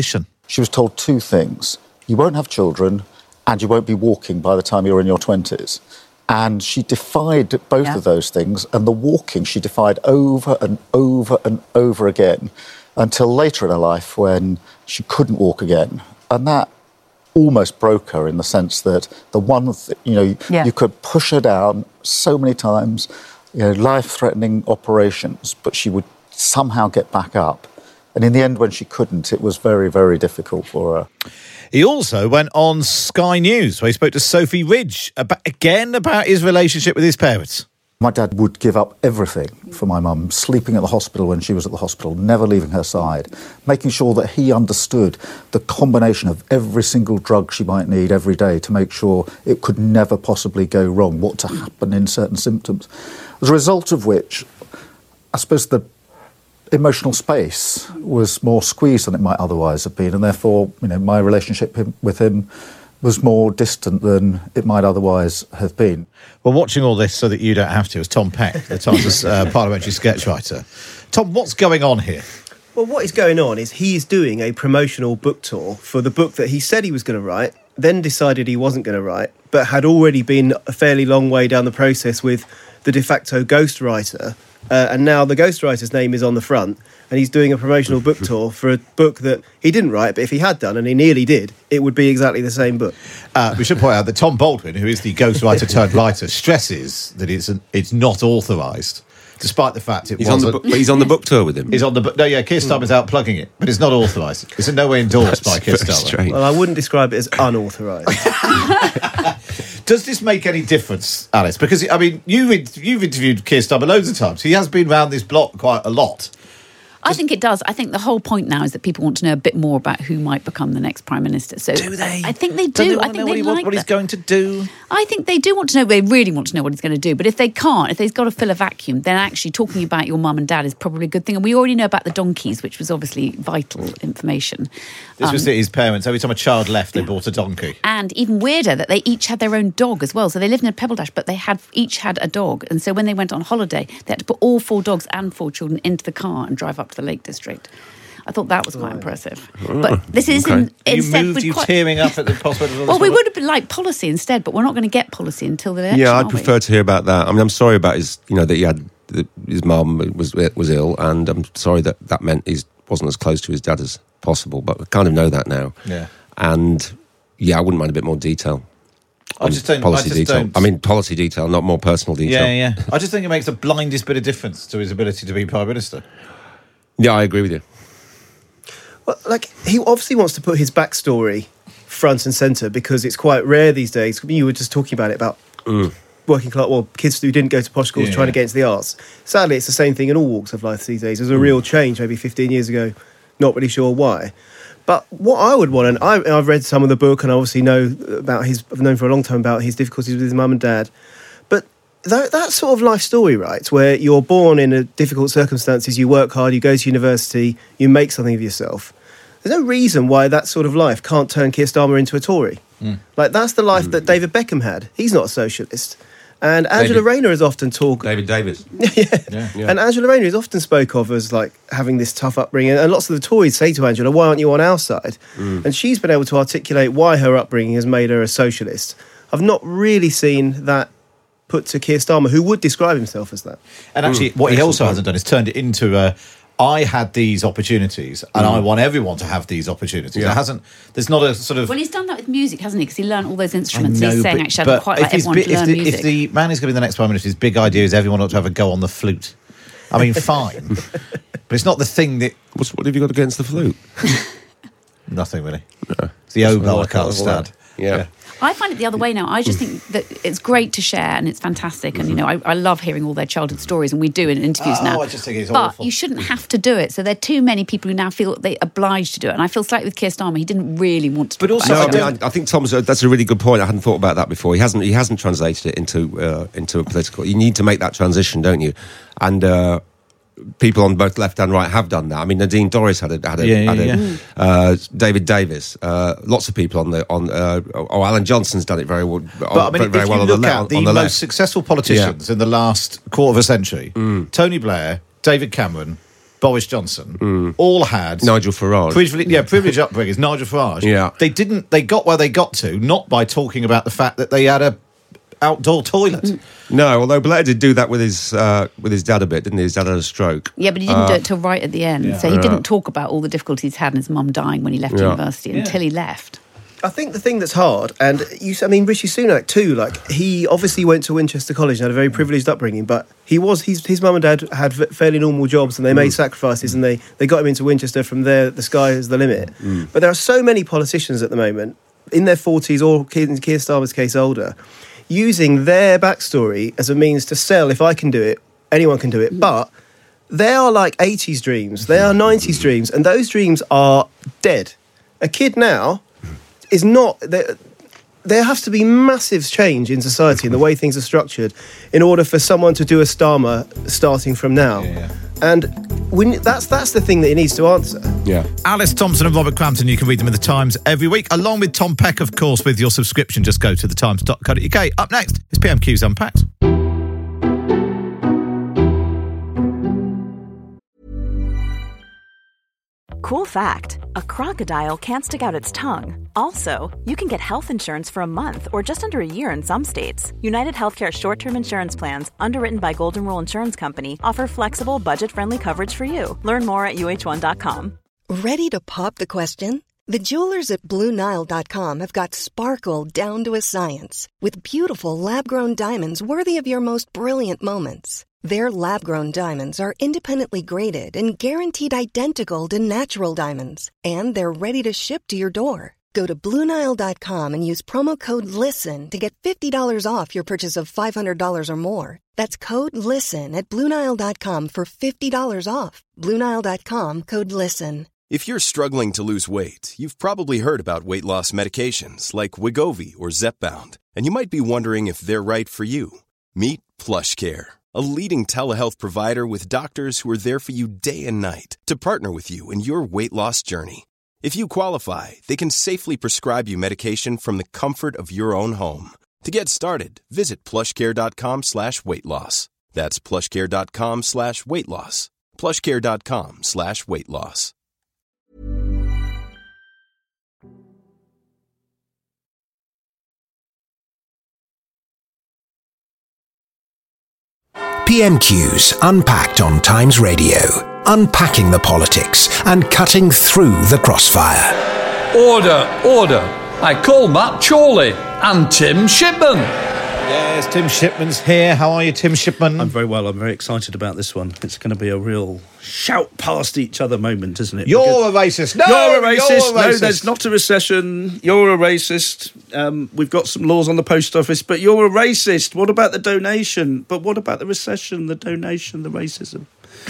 [SPEAKER 18] she was told two things. You won't have children and you won't be walking by the time you're in your twenties. And she defied both yeah. of those things, and the walking she defied over and over and over again until later in her life when she couldn't walk again. And that almost broke her in the sense that the one, th- you know, yeah. you could push her down so many times, you know, life-threatening operations, but she would somehow get back up. And in the end, when she couldn't, it was very, very difficult for her.
[SPEAKER 3] He also went on Sky News, where he spoke to Sophie Ridge, about, again about his relationship with his parents.
[SPEAKER 18] My dad would give up everything for my mum, sleeping at the hospital when she was at the hospital, never leaving her side, making sure that he understood the combination of every single drug she might need every day to make sure it could never possibly go wrong, what to happen in certain symptoms. As a result of which, I suppose the emotional space was more squeezed than it might otherwise have been, and therefore, you know, my relationship with him was more distant than it might otherwise have been.
[SPEAKER 3] Well, watching all this so that you don't have to is Tom Peck, the Times uh, parliamentary sketch writer. Tom, what's going on here?
[SPEAKER 19] Well, what is going on is he is doing a promotional book tour for the book that he said he was going to write, then decided he wasn't going to write, but had already been a fairly long way down the process with the de facto ghostwriter. Uh, and now the ghostwriter's name is on the front, and he's doing a promotional book tour for a book that he didn't write, but if he had done, and he nearly did, it would be exactly the same book.
[SPEAKER 3] Uh, we should point out that Tom Baldwin, who is the ghostwriter turned writer, stresses that it's an, it's not authorised, despite the fact it
[SPEAKER 12] he's
[SPEAKER 3] wasn't.
[SPEAKER 12] On the, he's on the book tour with him.
[SPEAKER 3] He's on the no, yeah. Keir Starmer's out plugging it, but it's not authorised. It's in no way endorsed by Keir Starmer.
[SPEAKER 19] Well, I wouldn't describe it as unauthorised.
[SPEAKER 3] Does this make any difference, Alice? Because, I mean, you, you've interviewed Keir Starmer loads of times. He has been round this block quite a lot.
[SPEAKER 13] I think it does. I think the whole point now is that people want to know a bit more about who might become the next Prime Minister. So
[SPEAKER 3] do they?
[SPEAKER 13] I think they do.
[SPEAKER 3] do they
[SPEAKER 13] I think
[SPEAKER 3] know
[SPEAKER 13] they
[SPEAKER 3] what, he,
[SPEAKER 13] like
[SPEAKER 3] what he's going to do.
[SPEAKER 13] I think they do want to know. They really want to know what he's going to do. But if they can't, if they've got to fill a vacuum, then actually talking about your mum and dad is probably a good thing. And we already know about the donkeys, which was obviously vital information.
[SPEAKER 3] This
[SPEAKER 13] um,
[SPEAKER 3] was his parents. Every time a child left, they bought a donkey.
[SPEAKER 13] And even weirder, that they each had their own dog as well. So they lived in a pebble dash, but they had each had a dog. And so when they went on holiday, they had to put all four dogs and four children into the car and drive up to the Lake District. I thought that was quite impressive. But this is
[SPEAKER 3] okay.
[SPEAKER 13] in, instead...
[SPEAKER 3] You moved, you
[SPEAKER 13] quite,
[SPEAKER 3] tearing up at the prospect of all this.
[SPEAKER 13] Well, we would have been like policy instead, but we're not going to get policy until the election,
[SPEAKER 12] Yeah, I'd
[SPEAKER 13] are
[SPEAKER 12] prefer
[SPEAKER 13] we?
[SPEAKER 12] to hear about that. I mean, I'm sorry about his, you know, that he had, that his mum was was ill, and I'm sorry that that meant he wasn't as close to his dad as possible, but I kind of know that now.
[SPEAKER 3] Yeah.
[SPEAKER 12] And, yeah, I wouldn't mind a bit more detail.
[SPEAKER 3] I just don't...
[SPEAKER 12] Policy
[SPEAKER 3] I just
[SPEAKER 12] detail.
[SPEAKER 3] don't...
[SPEAKER 12] I mean, policy detail, not more personal detail.
[SPEAKER 3] Yeah, yeah. I just think it makes the blindest bit of difference to his ability to be Prime Minister.
[SPEAKER 12] Yeah, I agree with you.
[SPEAKER 19] Well, like, he obviously wants to put his backstory front and centre because it's quite rare these days. You were just talking about it, about
[SPEAKER 12] mm.
[SPEAKER 19] working class, well, kids who didn't go to posh schools
[SPEAKER 3] yeah,
[SPEAKER 19] trying
[SPEAKER 3] yeah.
[SPEAKER 19] to get into the arts. Sadly, it's the same thing in all walks of life these days. There's a mm. real change maybe fifteen years ago, not really sure why. But what I would want, and I, I've read some of the book and I obviously know about his, I've known for a long time about his difficulties with his mum and dad, but that, that sort of life story, right, where you're born in a difficult circumstances, you work hard, you go to university, you make something of yourself. There's no reason why that sort of life can't turn Keir Starmer into a Tory. Mm. Like, that's the life mm. that David Beckham had. He's not a socialist. And Angela
[SPEAKER 12] David,
[SPEAKER 19] Rayner is often talked...
[SPEAKER 12] David Davis.
[SPEAKER 19] yeah. Yeah. yeah. And Angela Rayner is often spoke of as, like, having this tough upbringing. And lots of the Tories say to Angela, why aren't you on our side? Mm. And she's been able to articulate why her upbringing has made her a socialist. I've not really seen that put to Keir Starmer, who would describe himself as that.
[SPEAKER 3] And actually, mm. what he also hasn't done is turned it into a... I had these opportunities, and mm. I want everyone to have these opportunities. Yeah. There hasn't. There's not a sort of.
[SPEAKER 13] Well, he's done that with music, hasn't he? Because he learned all those instruments.
[SPEAKER 3] Know,
[SPEAKER 13] he's saying,
[SPEAKER 3] but,
[SPEAKER 13] actually, I'd quite like everyone
[SPEAKER 3] bi-
[SPEAKER 13] to learn
[SPEAKER 3] the,
[SPEAKER 13] music.
[SPEAKER 3] If the man is going to be the next Prime Minister, his big idea is everyone ought to have a go on the flute. I mean, fine, but it's not the thing that.
[SPEAKER 12] What's, what have you got against the flute?
[SPEAKER 3] Nothing really. No. It's the oboe I can't stand.
[SPEAKER 12] Yeah. yeah.
[SPEAKER 13] I find it the other way now. I just think that it's great to share and it's fantastic. And, you know, I, I love hearing all their childhood stories, and we do in interviews
[SPEAKER 3] oh,
[SPEAKER 13] now.
[SPEAKER 3] I just think it's
[SPEAKER 13] but
[SPEAKER 3] awful.
[SPEAKER 13] You shouldn't have to do it. So there are too many people who now feel they're obliged to do it. And I feel slightly with Keir Starmer, he didn't really want to.
[SPEAKER 3] But also,
[SPEAKER 12] no,
[SPEAKER 3] I,
[SPEAKER 12] I, mean, I, I think Tom's, uh, that's a really good point. I hadn't thought about that before. He hasn't, he hasn't translated it into, uh, into a political... You need to make that transition, don't you? And... Uh, people on both left and right have done that. I mean, Nadine Dorries had a, had a,
[SPEAKER 3] yeah, yeah,
[SPEAKER 12] had a
[SPEAKER 3] yeah.
[SPEAKER 12] Uh, David Davis. Uh, lots of people on the on. Uh, oh, Alan Johnson's done it very well.
[SPEAKER 3] But I mean,
[SPEAKER 12] very
[SPEAKER 3] if
[SPEAKER 12] well
[SPEAKER 3] you
[SPEAKER 12] on
[SPEAKER 3] look
[SPEAKER 12] the,
[SPEAKER 3] at
[SPEAKER 12] on,
[SPEAKER 3] the,
[SPEAKER 12] on the
[SPEAKER 3] most
[SPEAKER 12] left.
[SPEAKER 3] successful politicians yeah. in the last quarter of a century, mm. Tony Blair, David Cameron, Boris Johnson, all had
[SPEAKER 12] Nigel Farage.
[SPEAKER 3] Privilege, yeah, privileged upbringers. Nigel Farage.
[SPEAKER 12] Yeah.
[SPEAKER 3] They didn't. They got where they got to not by talking about the fact that they had a outdoor toilet.
[SPEAKER 12] No, although Blair did do that with his uh, with his dad a bit, didn't he? His dad had a stroke.
[SPEAKER 13] Yeah, but he didn't
[SPEAKER 12] Uh,
[SPEAKER 13] do it till right at the end.
[SPEAKER 3] yeah.
[SPEAKER 13] So he
[SPEAKER 12] Yeah.
[SPEAKER 13] didn't talk about all the difficulties he had and his mum dying when he left
[SPEAKER 12] Yeah.
[SPEAKER 13] university
[SPEAKER 3] Yeah.
[SPEAKER 13] until he left.
[SPEAKER 19] I think the thing that's hard, and you, I mean, Rishi Sunak too. Like he obviously went to Winchester College and had a very privileged upbringing, but he was his his mum and dad had v- fairly normal jobs, and they made sacrifices, and they they got him into Winchester. From there, the sky is the limit. But there are so many politicians at the moment in their forties, or in Keir Starmer's case, older, using their backstory as a means to sell. If I can do it, anyone can do it. But they are like eighties dreams, they are nineties dreams, and those dreams are dead. A kid now is not. There, there has to be massive change in society in the way things are structured in order for someone to do a Starmer starting from now.
[SPEAKER 3] Yeah.
[SPEAKER 19] And when, that's that's the thing that he needs to answer.
[SPEAKER 12] Yeah.
[SPEAKER 3] Alice Thompson and Robert Crampton, you can read them in The Times every week, along with Tom Peck, of course, with your subscription. Just go to the times dot co dot U K. Up next is P M Q's Unpacked.
[SPEAKER 20] Cool fact, a crocodile can't stick out its tongue. Also, you can get health insurance for a month or just under a year in some states. United Healthcare short-term insurance plans, underwritten by Golden Rule Insurance Company, offer flexible, budget-friendly coverage for you. Learn more at U H one dot com.
[SPEAKER 1] Ready to pop the question? The jewelers at Blue Nile dot com have got sparkle down to a science with beautiful lab-grown diamonds worthy of your most brilliant moments. Their lab-grown diamonds are independently graded and guaranteed identical to natural diamonds, and they're ready to ship to your door. Go to Blue Nile dot com and use promo code LISTEN to get fifty dollars off your purchase of five hundred dollars or more. That's code LISTEN at Blue Nile dot com for fifty dollars off. Blue Nile dot com, code LISTEN.
[SPEAKER 21] If you're struggling to lose weight, you've probably heard about weight loss medications like Wegovy or Zepbound, and you might be wondering if they're right for you. Meet PlushCare, a leading telehealth provider with doctors who are there for you day and night to partner with you in your weight loss journey. If you qualify, they can safely prescribe you medication from the comfort of your own home. To get started, visit plushcare.com slash weight loss. That's plushcare.com slash weight loss. plushcare.com slash weight loss.
[SPEAKER 11] P M Q's Unpacked on Times Radio. Unpacking the politics and cutting through the crossfire.
[SPEAKER 22] Order, order. I call Matt Chorley and Tim Shipman.
[SPEAKER 3] Yes, Tim Shipman's here. How are you, Tim Shipman?
[SPEAKER 23] I'm very well. I'm very excited about this one. It's going to be a real shout past each other moment, isn't it?
[SPEAKER 3] You're
[SPEAKER 23] Because
[SPEAKER 3] a racist. No,
[SPEAKER 23] you're a racist.
[SPEAKER 3] you're a
[SPEAKER 23] No,
[SPEAKER 3] racist.
[SPEAKER 23] there's not a recession. You're a racist. Um, we've got some laws on the post office, but you're a racist. What about the donation? But what about the recession, the donation, the racism?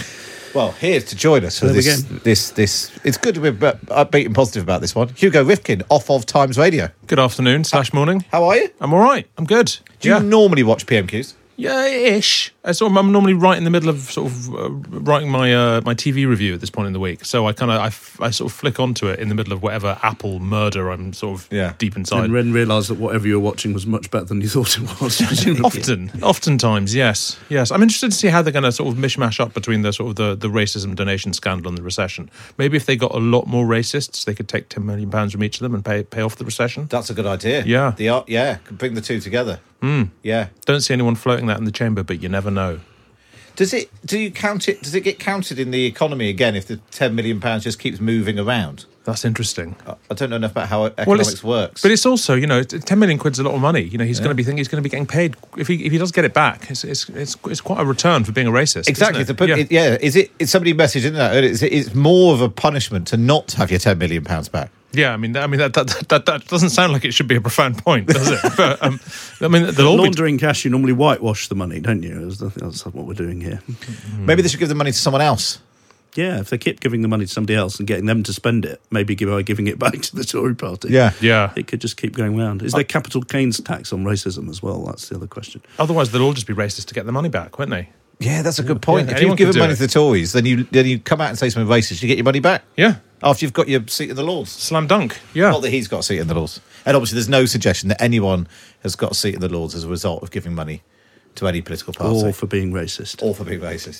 [SPEAKER 3] Well, here to join us for
[SPEAKER 23] There we
[SPEAKER 3] this,
[SPEAKER 23] go.
[SPEAKER 3] this, this. It's good to be upbeat and positive about this one. Hugo Rifkin, off of Times Radio.
[SPEAKER 24] Good afternoon slash morning.
[SPEAKER 3] How are you?
[SPEAKER 24] I'm all right. I'm good.
[SPEAKER 3] Do you normally watch P M Qs?
[SPEAKER 24] Yeah, ish. I sort of, I'm normally right in the middle of sort of uh, writing my uh, my T V review at this point in the week. So I kind of I, f- I sort of flick onto it in the middle of whatever Apple murder I'm sort of
[SPEAKER 23] Yeah.
[SPEAKER 24] deep inside.
[SPEAKER 23] And then realised that whatever you were watching was much better than you thought it was.
[SPEAKER 24] Often, oftentimes, yes, yes. I'm interested to see how they're going to sort of mishmash up between the sort of the, the racism donation scandal and the recession. Maybe if they got a lot more racists, they could take ten million pounds from each of them and pay pay off the recession.
[SPEAKER 3] That's a good idea.
[SPEAKER 24] Yeah,
[SPEAKER 3] the art. Yeah, could bring the two together.
[SPEAKER 24] Mm.
[SPEAKER 3] Yeah.
[SPEAKER 24] Don't see anyone floating that in the chamber, but you never know.
[SPEAKER 3] Does it? Do you count it? Does it get counted in the economy again if the ten million pounds just keeps moving around?
[SPEAKER 24] That's interesting.
[SPEAKER 3] I don't know enough about how
[SPEAKER 24] Well,
[SPEAKER 3] economics
[SPEAKER 24] it's-
[SPEAKER 3] works.
[SPEAKER 24] But it's also, you know, ten million quid's a lot of money. You know, he's
[SPEAKER 3] Yeah.
[SPEAKER 24] going to be thinking he's going to be getting paid if he if he does get it back. It's it's it's, it's quite a return for being a racist.
[SPEAKER 3] Exactly.
[SPEAKER 24] Isn't
[SPEAKER 3] To
[SPEAKER 24] it?
[SPEAKER 3] put,
[SPEAKER 24] Yeah.
[SPEAKER 3] it, yeah. Is it? Is somebody messaged in that? It's, it's more of a punishment to not have your ten million pounds back.
[SPEAKER 24] Yeah, I mean, I mean that, that that that doesn't sound like it should be a profound point, does it? But um, I mean, they'll all be
[SPEAKER 23] laundering cash. You normally whitewash the money, don't you? That's what we're doing here.
[SPEAKER 3] Maybe they should give the money to someone else.
[SPEAKER 23] Yeah, if they keep giving the money to somebody else and getting them to spend it, maybe give by giving it back to the Tory party.
[SPEAKER 3] Yeah.
[SPEAKER 24] Yeah.
[SPEAKER 23] It could just keep going round. Is there capital gains tax on racism as well? That's the other question.
[SPEAKER 24] Otherwise, they'll all just be racist to get the money back, won't they?
[SPEAKER 3] Yeah, that's a good point.
[SPEAKER 24] Yeah,
[SPEAKER 3] if
[SPEAKER 24] anyone
[SPEAKER 3] you've given
[SPEAKER 24] can do
[SPEAKER 3] money
[SPEAKER 24] it.
[SPEAKER 3] to the Tories, then you then you come out and say something racist, you get your money back.
[SPEAKER 24] Yeah.
[SPEAKER 3] After you've got your seat in the Lords.
[SPEAKER 24] Slam dunk. Yeah.
[SPEAKER 3] Not that he's got a seat in the Lords. And obviously there's no suggestion that anyone has got a seat in the Lords as a result of giving money to any political party.
[SPEAKER 23] Or for being racist.
[SPEAKER 3] Or for being racist.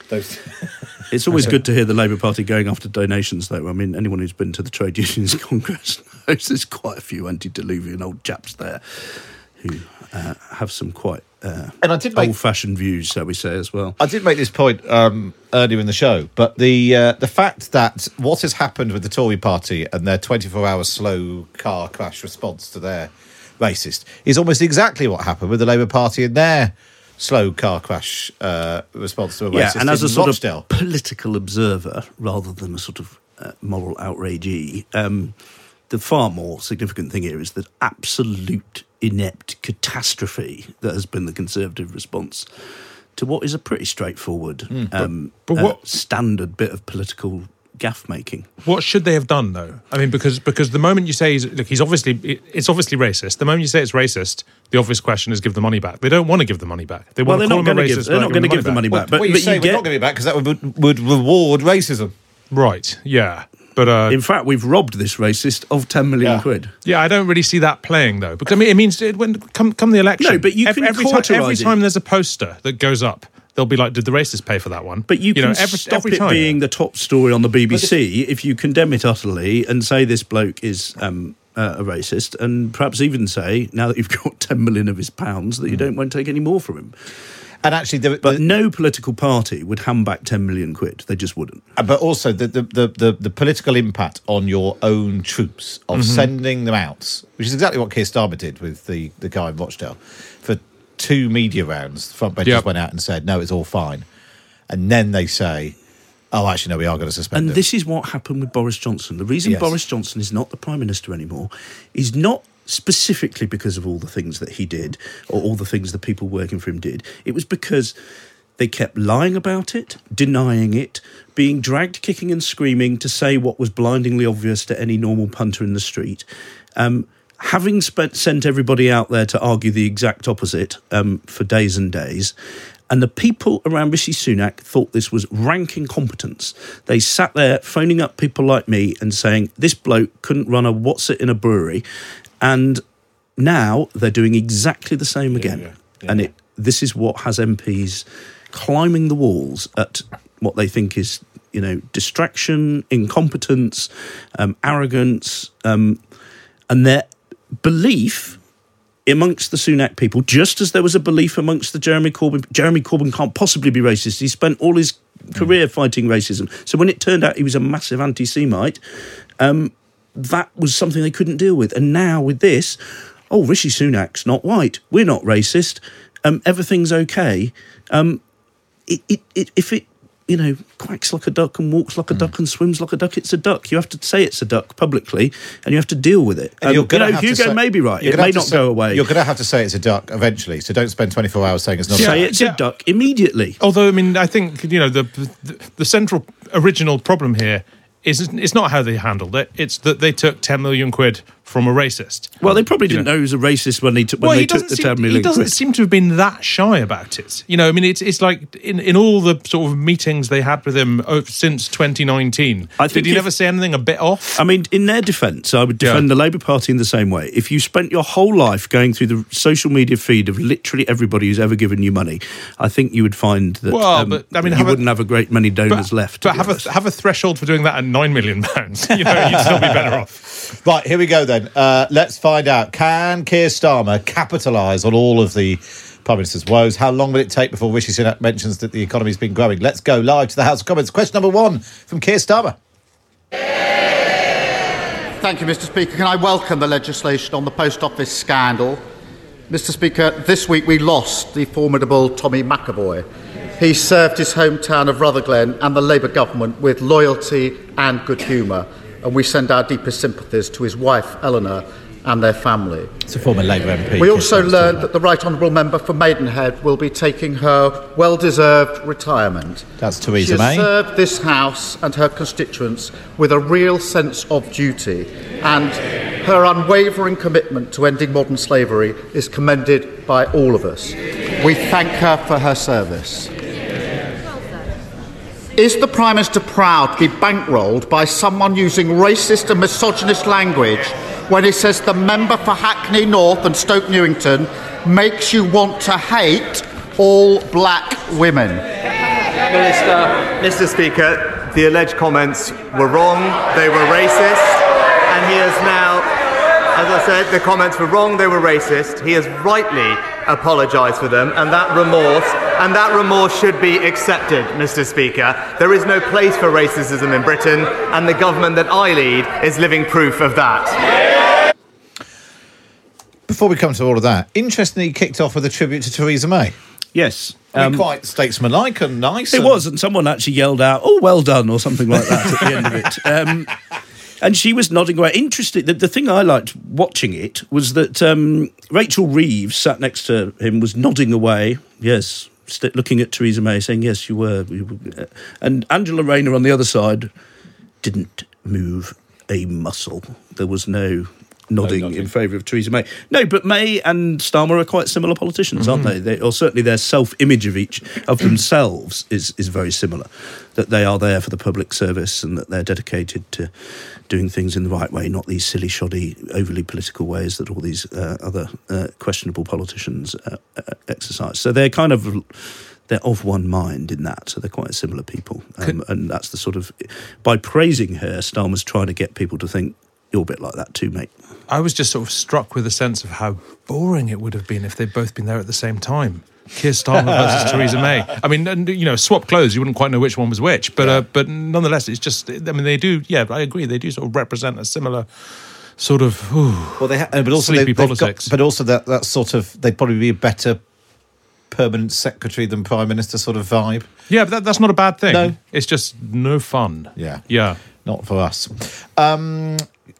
[SPEAKER 3] Those.
[SPEAKER 23] It's always good to hear the Labour Party going after donations, though. I mean, anyone who's been to the Trade Unions Congress knows there's quite a few antediluvian old chaps there who uh, have some quite uh,
[SPEAKER 3] and I did make,
[SPEAKER 23] old-fashioned views, shall we say, as well.
[SPEAKER 3] I did make this point um, earlier in the show, but the uh, the fact that what has happened with the Tory party and their twenty-four hour slow car crash response to their racist is almost exactly what happened with the Labour Party and their slow car crash uh, response to a
[SPEAKER 23] yeah,
[SPEAKER 3] racist
[SPEAKER 23] and as
[SPEAKER 3] in
[SPEAKER 23] a sort
[SPEAKER 3] Rochdale.
[SPEAKER 23] of political observer, rather than a sort of uh, moral outragee, um, the far more significant thing here is that absolute inept catastrophe that has been the Conservative response to what is a pretty straightforward,
[SPEAKER 24] Mm, but-
[SPEAKER 23] um,
[SPEAKER 24] but
[SPEAKER 23] uh,
[SPEAKER 24] what-
[SPEAKER 23] standard bit of political gaff making.
[SPEAKER 24] What should they have done, though? I mean, because because the moment you say he's, look, he's obviously it's obviously racist. The moment you say it's racist, the obvious question is give the money back. They don't want to give the money back. They
[SPEAKER 23] Well,
[SPEAKER 24] want
[SPEAKER 23] they're
[SPEAKER 24] to call
[SPEAKER 23] not
[SPEAKER 24] him a
[SPEAKER 23] gonna
[SPEAKER 24] racist.
[SPEAKER 23] give- they're
[SPEAKER 24] but
[SPEAKER 23] not gonna give the money back.
[SPEAKER 3] Well,
[SPEAKER 23] But-
[SPEAKER 3] you
[SPEAKER 23] but
[SPEAKER 3] say
[SPEAKER 23] you
[SPEAKER 3] we're
[SPEAKER 23] get-
[SPEAKER 3] not giving it back because that would, would reward racism.
[SPEAKER 24] Right, yeah. But uh,
[SPEAKER 23] in fact, we've robbed this racist of ten million
[SPEAKER 3] Yeah.
[SPEAKER 23] quid.
[SPEAKER 24] yeah, I don't really see that playing, though. Because, I mean, it means it, when come, come the election...
[SPEAKER 23] No, but you
[SPEAKER 24] every,
[SPEAKER 23] can
[SPEAKER 24] every, time,
[SPEAKER 23] cauterise
[SPEAKER 24] every
[SPEAKER 23] it.
[SPEAKER 24] time there's a poster that goes up, they'll be like, did the racists pay for that one?
[SPEAKER 23] But you, can
[SPEAKER 24] know, every,
[SPEAKER 23] stop
[SPEAKER 24] every
[SPEAKER 23] it
[SPEAKER 24] time.
[SPEAKER 23] being the top story on the B B C if you condemn it utterly and say this bloke is um, uh, a racist, and perhaps even say, now that you've got ten million of his pounds, that you don't want to take any more from him.
[SPEAKER 3] And actually, the,
[SPEAKER 23] But no political party would hand back ten million quid. They just wouldn't.
[SPEAKER 3] Uh, But also the the, the, the the political impact on your own troops of
[SPEAKER 23] Mhm.
[SPEAKER 3] sending them out, which is exactly what Keir Starmer did with the, the guy in Rochdale. For two media rounds, the front benches
[SPEAKER 23] Yep.
[SPEAKER 3] went out and said, no, it's all fine. And then they say, oh, actually, no, we are going to suspend
[SPEAKER 23] And
[SPEAKER 3] him.
[SPEAKER 23] this is what happened with Boris Johnson. The reason
[SPEAKER 3] Yes.
[SPEAKER 23] Boris Johnson is not the Prime Minister anymore is not specifically because of all the things that he did or all the things the people working for him did. It was because they kept lying about it, denying it, being dragged kicking and screaming to say what was blindingly obvious to any normal punter in the street. Um, having spent, sent everybody out there to argue the exact opposite um, for days and days. And the people around Rishi Sunak thought this was rank incompetence. They sat there phoning up people like me and saying, this bloke couldn't run a what's it in a brewery. And now they're doing exactly the same again.
[SPEAKER 3] yeah, yeah.
[SPEAKER 23] And it, this is what has M Ps climbing the walls at what they think is, you know, distraction, incompetence, um, arrogance, um, and their belief amongst the Sunak people, just as there was a belief amongst the Jeremy Corbyn. Jeremy Corbyn can't possibly be racist. He spent all his career fighting racism. So when it turned out he was a massive anti-Semite, um, that was something they couldn't deal with. And now with this, oh, Rishi Sunak's not white. We're not racist. Um, everything's okay. Um, it, it, it, if it, you know, quacks like a duck and walks like a duck and swims like a duck, it's a duck. You have to say it's a duck publicly, and you have to deal with it.
[SPEAKER 3] And
[SPEAKER 23] Um,
[SPEAKER 3] you're
[SPEAKER 23] you
[SPEAKER 3] gonna
[SPEAKER 23] know,
[SPEAKER 3] have to
[SPEAKER 23] Hugo
[SPEAKER 3] say-
[SPEAKER 23] may be right.
[SPEAKER 3] you're
[SPEAKER 23] It
[SPEAKER 3] gonna
[SPEAKER 23] may
[SPEAKER 3] have to
[SPEAKER 23] not
[SPEAKER 3] say-
[SPEAKER 23] go away.
[SPEAKER 3] You're going to have to say it's a duck eventually, so don't spend twenty-four hours saying it's not
[SPEAKER 23] Say
[SPEAKER 3] a duck.
[SPEAKER 23] it's a duck immediately.
[SPEAKER 24] Although, I mean, I think, you know, the, the the central original problem here is it's not how they handled it. It's that they took ten million quid from a racist.
[SPEAKER 23] Well, they probably
[SPEAKER 24] You
[SPEAKER 23] didn't
[SPEAKER 24] know.
[SPEAKER 23] know he was a racist when, he took when
[SPEAKER 24] Well,
[SPEAKER 23] they
[SPEAKER 24] he
[SPEAKER 23] took
[SPEAKER 24] doesn't
[SPEAKER 23] the
[SPEAKER 24] seem,
[SPEAKER 23] ten
[SPEAKER 24] he
[SPEAKER 23] million
[SPEAKER 24] doesn't
[SPEAKER 23] quid.
[SPEAKER 24] seem to have been that shy about it. You know, I mean, it's it's like in, in all the sort of meetings they had with him oh, since twenty nineteen,
[SPEAKER 23] I
[SPEAKER 24] did
[SPEAKER 23] think
[SPEAKER 24] he
[SPEAKER 23] if-
[SPEAKER 24] never say anything a bit off?
[SPEAKER 23] I mean, in their defence, I would defend
[SPEAKER 24] Yeah.
[SPEAKER 23] the Labour Party in the same way. If you spent your whole life going through the social media feed of literally everybody who's ever given you money, I think you would find that
[SPEAKER 24] Well,
[SPEAKER 23] um,
[SPEAKER 24] but, I mean,
[SPEAKER 23] you
[SPEAKER 24] have a-
[SPEAKER 23] wouldn't have a great many donors left. to
[SPEAKER 24] But
[SPEAKER 23] be
[SPEAKER 24] have
[SPEAKER 23] honest.
[SPEAKER 24] a have a threshold for doing that at nine million pounds. You know, you'd still be better off.
[SPEAKER 3] Right, here we go then. Uh, let's find out. Can Keir Starmer capitalise on all of the Prime Minister's woes? How long will it take before Rishi Sunak mentions that the economy's been growing? Let's go live to the House of Commons. Question number one from Keir Starmer.
[SPEAKER 2] Thank you, Mr Speaker. Can I welcome the legislation on the post office scandal? Mr Speaker, this week we lost the formidable Tommy McAvoy. He served his hometown of Rutherglen and the Labour government with loyalty and good humour, and we send our deepest sympathies to his wife, Eleanor, and their family.
[SPEAKER 3] It's a former Labour M P.
[SPEAKER 2] We also learned that the Right Honourable Member for Maidenhead will be taking her well-deserved retirement.
[SPEAKER 3] That's Theresa
[SPEAKER 2] She has
[SPEAKER 3] May.
[SPEAKER 2] served this House and her constituents with a real sense of duty, and her unwavering commitment to ending modern slavery is commended by all of us. We thank her for her service. Is the Prime Minister proud to be bankrolled by someone using racist and misogynist language when he says the member for Hackney North and Stoke Newington makes you want to hate all black women?
[SPEAKER 22] Minister.
[SPEAKER 4] Mister Speaker, the alleged comments were wrong, they were racist, and he has now, as I said, the comments were wrong, they were racist. He has rightly apologised for them, and that remorse, and that remorse should be accepted, Mister Speaker. There is no place for racism in Britain, and the government that I lead is living proof of that.
[SPEAKER 3] Before we come to all of that, interestingly, he kicked off with a tribute to Theresa May.
[SPEAKER 23] Yes.
[SPEAKER 3] I mean,
[SPEAKER 23] Um,
[SPEAKER 3] quite statesmanlike and nice.
[SPEAKER 23] It
[SPEAKER 3] and-
[SPEAKER 23] was, and someone actually yelled out, "Oh, well done," or something like that at the end of it. Um, and she was nodding away. Interesting. The, the thing I liked watching it was that um, Rachel Reeves sat next to him, was nodding away. Yes, st- looking at Theresa May, saying, "Yes, you were." You were. And Angela Rayner on the other side didn't move a muscle. There was no nodding,
[SPEAKER 3] nodding.
[SPEAKER 23] in favour of Theresa May. No, but May and Starmer are quite similar politicians, aren't they? they? Or certainly their self-image of each of themselves is, is very similar. That they are there for the public service and that they're dedicated to doing things in the right way, not these silly, shoddy, overly political ways that all these uh, other uh, questionable politicians uh, uh, exercise. So they're kind of... They're of one mind in that, so they're quite similar people. Um, and that's the sort of... By praising her, Starmer's trying to get people to think, you're a bit like that too, mate.
[SPEAKER 24] I was just sort of struck with a sense of how boring it would have been if they'd both been there at the same time. Keir Starmer versus Theresa May. I mean, and, you know, swap clothes, you wouldn't quite know which one was which. But, yeah. uh, but nonetheless, it's just... I mean, they do... Yeah, I agree. They do sort of represent a similar... Sort of ooh,
[SPEAKER 3] well, they ha- but also
[SPEAKER 24] sleepy
[SPEAKER 3] they,
[SPEAKER 24] politics.
[SPEAKER 3] Got, but also that that sort of they'd probably be a better permanent secretary than prime minister sort of vibe.
[SPEAKER 24] Yeah, but that, that's not a bad thing.
[SPEAKER 3] No,
[SPEAKER 24] it's just no fun.
[SPEAKER 3] Yeah,
[SPEAKER 24] yeah,
[SPEAKER 3] not for us. Um,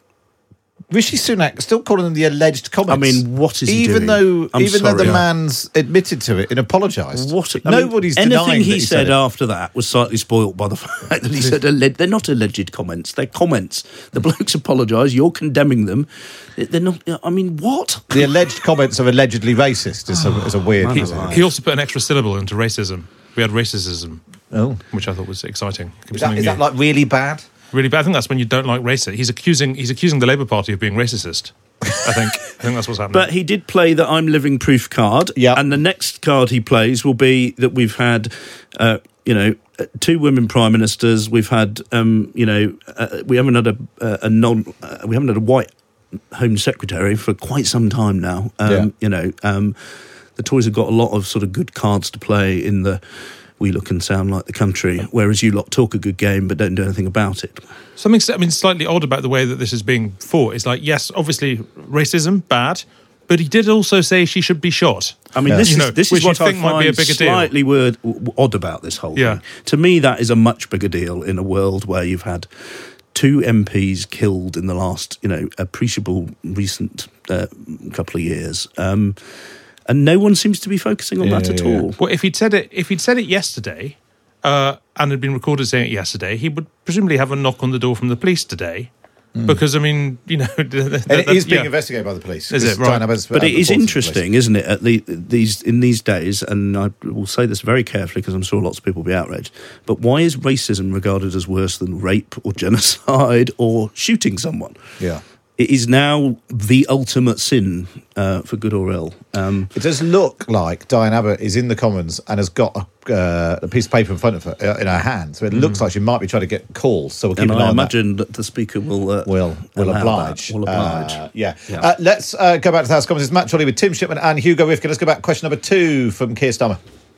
[SPEAKER 3] Rishi Sunak still calling them the alleged comments.
[SPEAKER 23] I mean, what is he
[SPEAKER 3] even
[SPEAKER 23] doing?
[SPEAKER 3] though
[SPEAKER 23] I'm
[SPEAKER 3] even
[SPEAKER 23] sorry.
[SPEAKER 3] though the man's admitted to it and apologised?
[SPEAKER 23] What? I
[SPEAKER 3] Nobody's
[SPEAKER 23] mean,
[SPEAKER 3] denying
[SPEAKER 23] anything
[SPEAKER 3] that
[SPEAKER 23] he,
[SPEAKER 3] he
[SPEAKER 23] said
[SPEAKER 3] said it.
[SPEAKER 23] after that was slightly spoilt by the fact that he said alleged. They're not alleged comments; they're comments. The blokes apologise. You're condemning them. They're not. I mean, what?
[SPEAKER 3] The alleged comments are allegedly racist. Is a, is a weird.
[SPEAKER 24] He, he also put an extra syllable into racism. We had racism,
[SPEAKER 3] oh,
[SPEAKER 24] which I thought was exciting.
[SPEAKER 3] Is that, is that like really bad?
[SPEAKER 24] Really bad. I think that's when you don't like racism. He's accusing. He's accusing the Labour Party of being racist. I think. I think that's what's happening.
[SPEAKER 23] But he did play the "I'm living proof" card.
[SPEAKER 3] Yeah.
[SPEAKER 23] And the next card he plays will be that we've had, uh, you know, two women prime ministers. We've had, um, you know, uh, we haven't had a, a non. Uh, we haven't had a white Home Secretary for quite some time now. Um,
[SPEAKER 3] Yeah.
[SPEAKER 23] You know, um, the Tories have got a lot of sort of good cards to play in the. We look and sound like the country, whereas you lot talk a good game but don't do anything about it.
[SPEAKER 24] Something, I mean, slightly odd about the way that this is being fought is like, yes, obviously racism, bad, but he did also say she should be shot.
[SPEAKER 23] I mean,
[SPEAKER 24] Yeah.
[SPEAKER 23] this
[SPEAKER 24] You
[SPEAKER 23] is
[SPEAKER 24] know,
[SPEAKER 23] this
[SPEAKER 24] which
[SPEAKER 23] is what
[SPEAKER 24] you
[SPEAKER 23] I
[SPEAKER 24] think might be a
[SPEAKER 23] find
[SPEAKER 24] bigger deal.
[SPEAKER 23] slightly word, w- odd about this whole
[SPEAKER 24] Yeah.
[SPEAKER 23] thing. To me, that is a much bigger deal in a world where you've had two M Ps killed in the last, you know, appreciable recent uh, couple of years. Um, and no one seems to be focusing on
[SPEAKER 24] Yeah,
[SPEAKER 23] that at
[SPEAKER 24] yeah, yeah.
[SPEAKER 23] all.
[SPEAKER 24] Well, if he'd said it, if he'd said it yesterday, uh, and had been recorded saying it yesterday, he would presumably have a knock on the door from the police today.
[SPEAKER 3] Mm.
[SPEAKER 24] Because I mean, you know,
[SPEAKER 3] And it is being
[SPEAKER 24] yeah.
[SPEAKER 3] investigated by the police.
[SPEAKER 24] Is
[SPEAKER 3] It's
[SPEAKER 24] it right?
[SPEAKER 3] trying to have-
[SPEAKER 23] But
[SPEAKER 3] have
[SPEAKER 23] it is
[SPEAKER 3] reports of the
[SPEAKER 23] interesting, isn't it? At the, these in these days, and I will say this very carefully because I'm sure lots of people will be outraged. But why is racism regarded as worse than rape or genocide or shooting someone?
[SPEAKER 3] Yeah.
[SPEAKER 23] It is now the ultimate sin, uh, for good or ill. Um,
[SPEAKER 3] It does look like Diane Abbott is in the Commons and has got a, uh, a piece of paper in front of her, uh, in her hand. So it looks
[SPEAKER 23] Mm.
[SPEAKER 3] like she might be trying to get calls. So we'll keep
[SPEAKER 23] and
[SPEAKER 3] an eye
[SPEAKER 23] I
[SPEAKER 3] on that.
[SPEAKER 23] imagine that. the Speaker will uh,
[SPEAKER 3] Will will
[SPEAKER 23] allow
[SPEAKER 3] oblige.
[SPEAKER 23] that, will oblige.
[SPEAKER 3] Uh, yeah.
[SPEAKER 23] Yeah.
[SPEAKER 3] Uh, let's uh, go back to the House of Commons. It's Matt Chorley with Tim Shipman and Hugo Rifkin. Let's go back to question number two from Keir Starmer.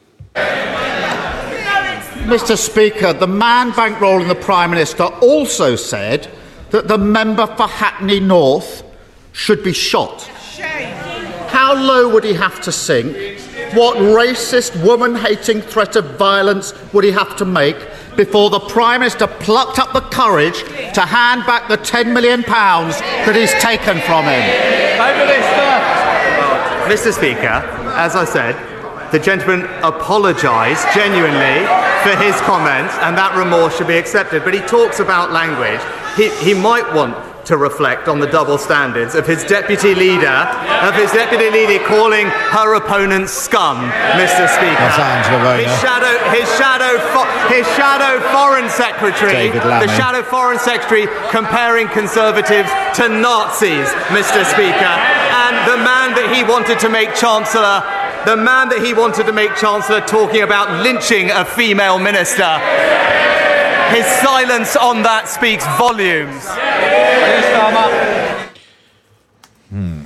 [SPEAKER 2] Mister Speaker, the man bankrolling the Prime Minister also said that the member for Hackney North should be shot. How low would he have to sink? What racist, woman-hating threat of violence would he have to make before the Prime Minister plucked up the courage to hand back the ten million pounds that he's taken from him?
[SPEAKER 4] Prime Minister! Mister Speaker, as I said, the gentleman apologised genuinely for his comments, and that remorse should be accepted. But he talks about language. He, he might want to reflect on the double standards of his deputy leader, of his deputy leader calling her opponent scum, Mister Speaker.
[SPEAKER 3] That's Angela Rayner.
[SPEAKER 4] His shadow, his shadow, fo- his shadow foreign secretary,
[SPEAKER 3] David Lammy.
[SPEAKER 4] the shadow foreign secretary, comparing Conservatives to Nazis, Mister Speaker, and the man that he wanted to make Chancellor the man that he wanted to make Chancellor talking about lynching a female minister. His silence on that speaks volumes.
[SPEAKER 3] Hmm.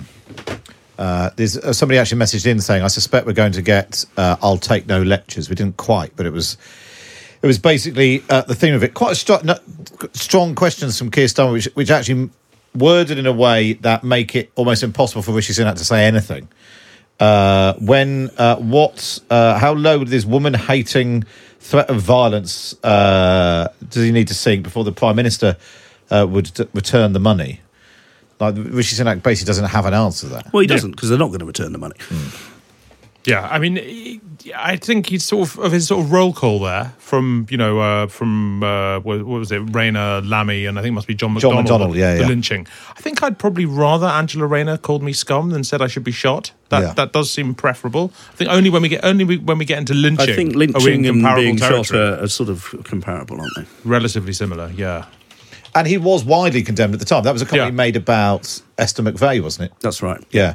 [SPEAKER 3] Uh, there's uh, somebody actually messaged in saying, "I suspect we're going to get uh, I'll take no lectures." We didn't quite, but it was it was basically uh, the theme of it. Quite a str- no, strong questions from Keir Starmer, which, which actually worded in a way that make it almost impossible for Rishi Sunak to say anything. Uh, when, uh, what, uh, how low would this woman-hating threat of violence uh, does he need to sink before the Prime Minister uh, would d- return the money? Like, Rishi Sunak basically doesn't have an answer there.
[SPEAKER 23] Well, he doesn't, because they're not going to return the money.
[SPEAKER 3] Mm.
[SPEAKER 24] Yeah, I mean, he- I think he's sort of of his sort of roll call there from you know uh, from uh, what, what was it, Rayner, Lammy, and I think it must be John McDonnell.
[SPEAKER 3] John McDonnell,
[SPEAKER 24] the,
[SPEAKER 3] yeah,
[SPEAKER 24] the
[SPEAKER 3] yeah.
[SPEAKER 24] lynching. I think I'd probably rather Angela Rayner called me scum than said I should be shot. That
[SPEAKER 23] Yeah.
[SPEAKER 24] that does seem preferable. I think only when we get only we- when we get into lynching,
[SPEAKER 23] I think
[SPEAKER 24] are we in
[SPEAKER 23] lynching and
[SPEAKER 24] comparable
[SPEAKER 23] being shot
[SPEAKER 24] territory.
[SPEAKER 23] are, are sort of comparable, aren't they?
[SPEAKER 24] Relatively similar, yeah.
[SPEAKER 3] And he was widely condemned at the time. That was a comment he made about Esther McVeigh, wasn't it?
[SPEAKER 23] That's right.
[SPEAKER 3] Yeah.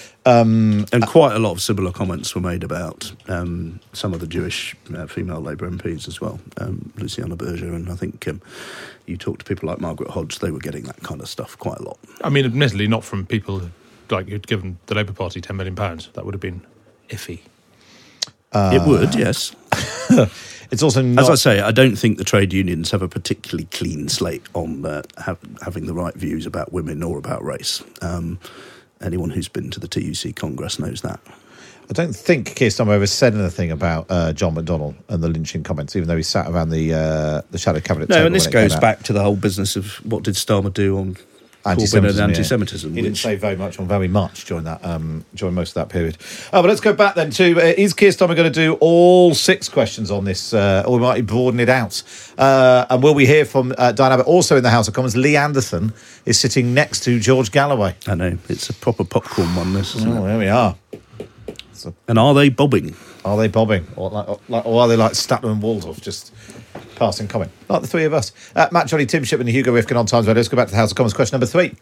[SPEAKER 3] Um,
[SPEAKER 23] and quite a lot of similar comments were made about um, some of the Jewish uh, female Labour M Ps as well, um, Luciana Berger, and I think um, you talk to people like Margaret Hodge, they were getting that kind of stuff quite a lot.
[SPEAKER 24] I mean, admittedly, not from people like who'd given the Labour Party ten million pounds. That would have been iffy.
[SPEAKER 3] Uh,
[SPEAKER 23] it would, yes.
[SPEAKER 3] It's also not...
[SPEAKER 23] As I say, I don't think the trade unions have a particularly clean slate on uh, ha- having the right views about women or about race. Um, anyone who's been to the T U C Congress knows that.
[SPEAKER 3] I don't think Keir Starmer ever said anything about uh, John McDonnell and the lynching comments, even though he sat around the uh, the shadow cabinet
[SPEAKER 23] No,
[SPEAKER 3] table.
[SPEAKER 23] and this
[SPEAKER 3] when it came
[SPEAKER 23] goes
[SPEAKER 3] out.
[SPEAKER 23] back to the whole business of what did Starmer do on Corbyn and
[SPEAKER 3] Anti-Semitism,
[SPEAKER 23] anti-Semitism.
[SPEAKER 3] yeah. He didn't
[SPEAKER 23] which-
[SPEAKER 3] say very much on very much during that um, during most of that period. Oh, but let's go back then to uh, is Keir Starmer going to do all six questions on this, uh, or might he broaden it out? Uh, and will we hear from uh, Diane Abbott? Also in the House of Commons, Lee Anderson is sitting next to George Galloway.
[SPEAKER 23] I know, it's a proper popcorn one, this, isn't
[SPEAKER 3] Oh,
[SPEAKER 23] it?
[SPEAKER 3] there we are.
[SPEAKER 23] And are they bobbing?
[SPEAKER 3] Are they bobbing? Or, like, or, like, or are they like Statler and Waldorf, just passing comment? Like the three of us. Uh, Matt Jolly, Tim Shipman and Hugo Rifkin on Times Radio. Let's go back to the House of Commons. Question number three.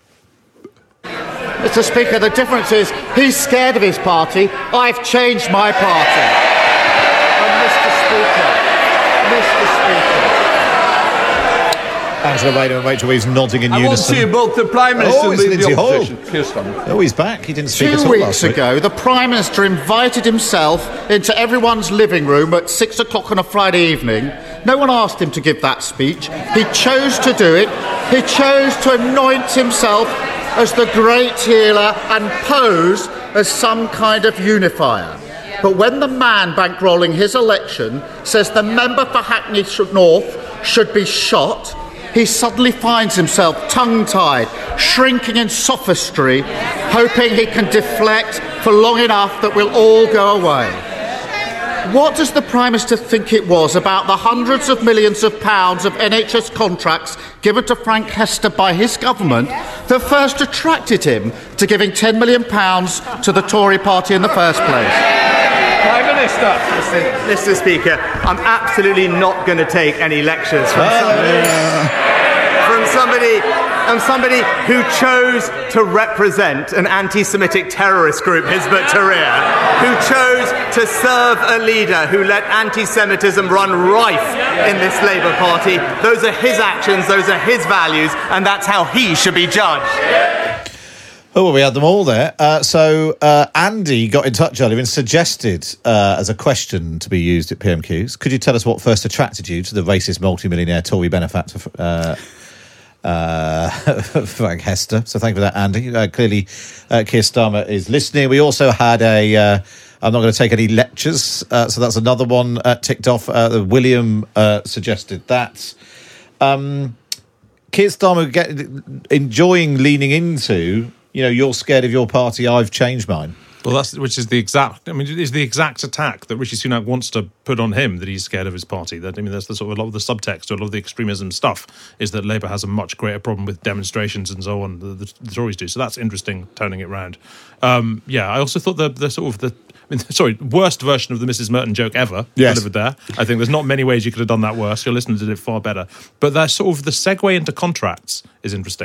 [SPEAKER 2] Mister Speaker, the difference is he's scared of his party. I've changed my party. And Mister Speaker, Mister Speaker.
[SPEAKER 3] Angela Rayner and Rachel Reeves nodding in
[SPEAKER 5] I want to
[SPEAKER 3] unison.
[SPEAKER 5] see both the Prime Minister
[SPEAKER 3] Oh,
[SPEAKER 5] and
[SPEAKER 3] it's
[SPEAKER 5] the,
[SPEAKER 3] Lindsay
[SPEAKER 5] the
[SPEAKER 3] Hall.
[SPEAKER 5] opposition. Keir Starmer.
[SPEAKER 3] Oh, he's back. He didn't speak
[SPEAKER 2] Two
[SPEAKER 3] at all
[SPEAKER 2] weeks
[SPEAKER 3] last week.
[SPEAKER 2] ago, the Prime Minister invited himself into everyone's living room at six o'clock on a Friday evening. No one asked him to give that speech. He chose to do it. He chose to anoint himself as the great healer and pose as some kind of unifier. But when the man bankrolling his election says the member for Hackney North should be shot, he suddenly finds himself tongue-tied, shrinking in sophistry, hoping he can deflect for long enough that we'll all go away. What does the Prime Minister think it was about the hundreds of millions of pounds of N H S contracts given to Frank Hester by his government that first attracted him to giving ten million pounds to the Tory party in the first place?
[SPEAKER 4] Prime Minister. Listen, Mister Speaker, I'm absolutely not going to take any lectures from somebody, from somebody, from somebody who chose to represent an anti-Semitic terrorist group, Hizb ut-Tahrir, who chose to serve a leader who let anti-Semitism run rife in this Labour Party. Those are his actions, those are his values, and that's how he should be judged.
[SPEAKER 3] Oh, well, we had them all there. Uh, so uh, Andy got in touch earlier and suggested uh, as a question to be used at P M Qs. Could you tell us what first attracted you to the racist multimillionaire Tory benefactor uh, uh, Frank Hester? So thank you for that, Andy. Uh, clearly, uh, Keir Starmer is listening. We also had a... Uh, I'm not going to take any lectures, uh, so that's another one uh, ticked off. Uh, William uh, suggested that. Um, Keir Starmer get, enjoying leaning into... You know, you're scared of your party, I've changed mine.
[SPEAKER 24] Well, that's which is the exact. I mean, it is the exact attack that Rishi Sunak wants to put on him, that he's scared of his party. That I mean, that's the sort of a lot of the subtext, or a lot of the extremism stuff, is that Labour has a much greater problem with demonstrations and so on. The, the, the Tories do. So that's interesting, turning it round. Um, yeah, I also thought the the sort of the. I mean, sorry, worst version of the Missus Merton joke ever
[SPEAKER 3] Yes.
[SPEAKER 24] delivered there. I think there's not many ways you could have done that worse. Your listener did it far better. But that sort of the segue into contracts is interesting.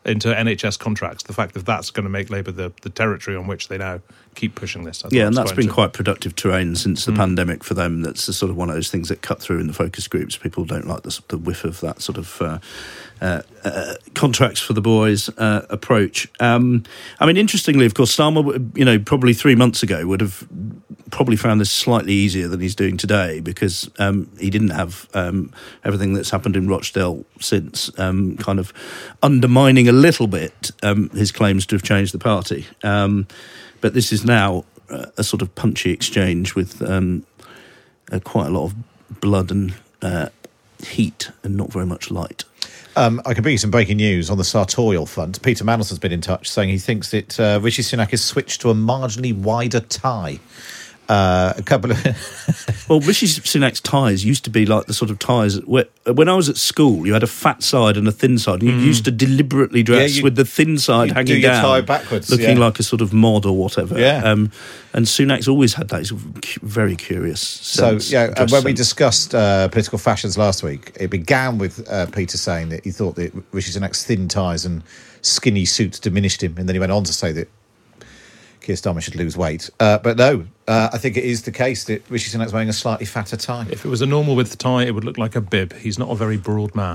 [SPEAKER 24] into N H S contracts. The fact that that's going to make Labour the, the territory on which they now keep pushing this.
[SPEAKER 23] Yeah, and that's been
[SPEAKER 24] to.
[SPEAKER 23] quite productive terrain since the
[SPEAKER 24] Mm.
[SPEAKER 23] pandemic for them. That's the sort of one of those things that cut through in the focus groups. People don't like the, the whiff of that sort of uh, uh, uh, contracts for the boys uh, approach. Um, I mean, interestingly, of course, Starmer, you know, probably three months ago would have probably found this slightly easier than he's doing today because um, he didn't have um, everything that's happened in Rochdale since um, kind of undermining a little bit um, his claims to have changed the party. Um, but this is now uh, a sort of punchy exchange with um, uh, quite a lot of blood and uh, heat and not very much light.
[SPEAKER 3] Um, I can bring you some breaking news on the sartorial front. Peter Mannelson's been in touch saying he thinks that uh, Rishi Sunak has switched to a marginally wider tie. Uh, a couple of
[SPEAKER 23] well, Rishi Sunak's ties used to be like the sort of ties where, when I was at school, you had a fat side and a thin side. And you
[SPEAKER 3] Mm.
[SPEAKER 23] used to deliberately dress
[SPEAKER 3] Yeah, you-
[SPEAKER 23] with the thin side
[SPEAKER 3] you
[SPEAKER 23] hanging
[SPEAKER 3] do your
[SPEAKER 23] down,
[SPEAKER 3] tie backwards,
[SPEAKER 23] looking
[SPEAKER 3] yeah.
[SPEAKER 23] like a sort of mod or whatever.
[SPEAKER 3] Yeah.
[SPEAKER 23] Um, and Sunak's always had that. He's cu- very curious.
[SPEAKER 3] So,
[SPEAKER 23] sense,
[SPEAKER 3] yeah, and
[SPEAKER 23] dress
[SPEAKER 3] when we
[SPEAKER 23] sense.
[SPEAKER 3] discussed uh, political fashions last week, it began with uh, Peter saying that he thought that Rishi Sunak's thin ties and skinny suits diminished him, and then he went on to say that Keir Starmer should lose weight. Uh, but no, uh, I think it is the case that Rishi Sunak's wearing a slightly fatter tie.
[SPEAKER 24] If it was a normal width tie, it would look like a bib. He's not a very broad man.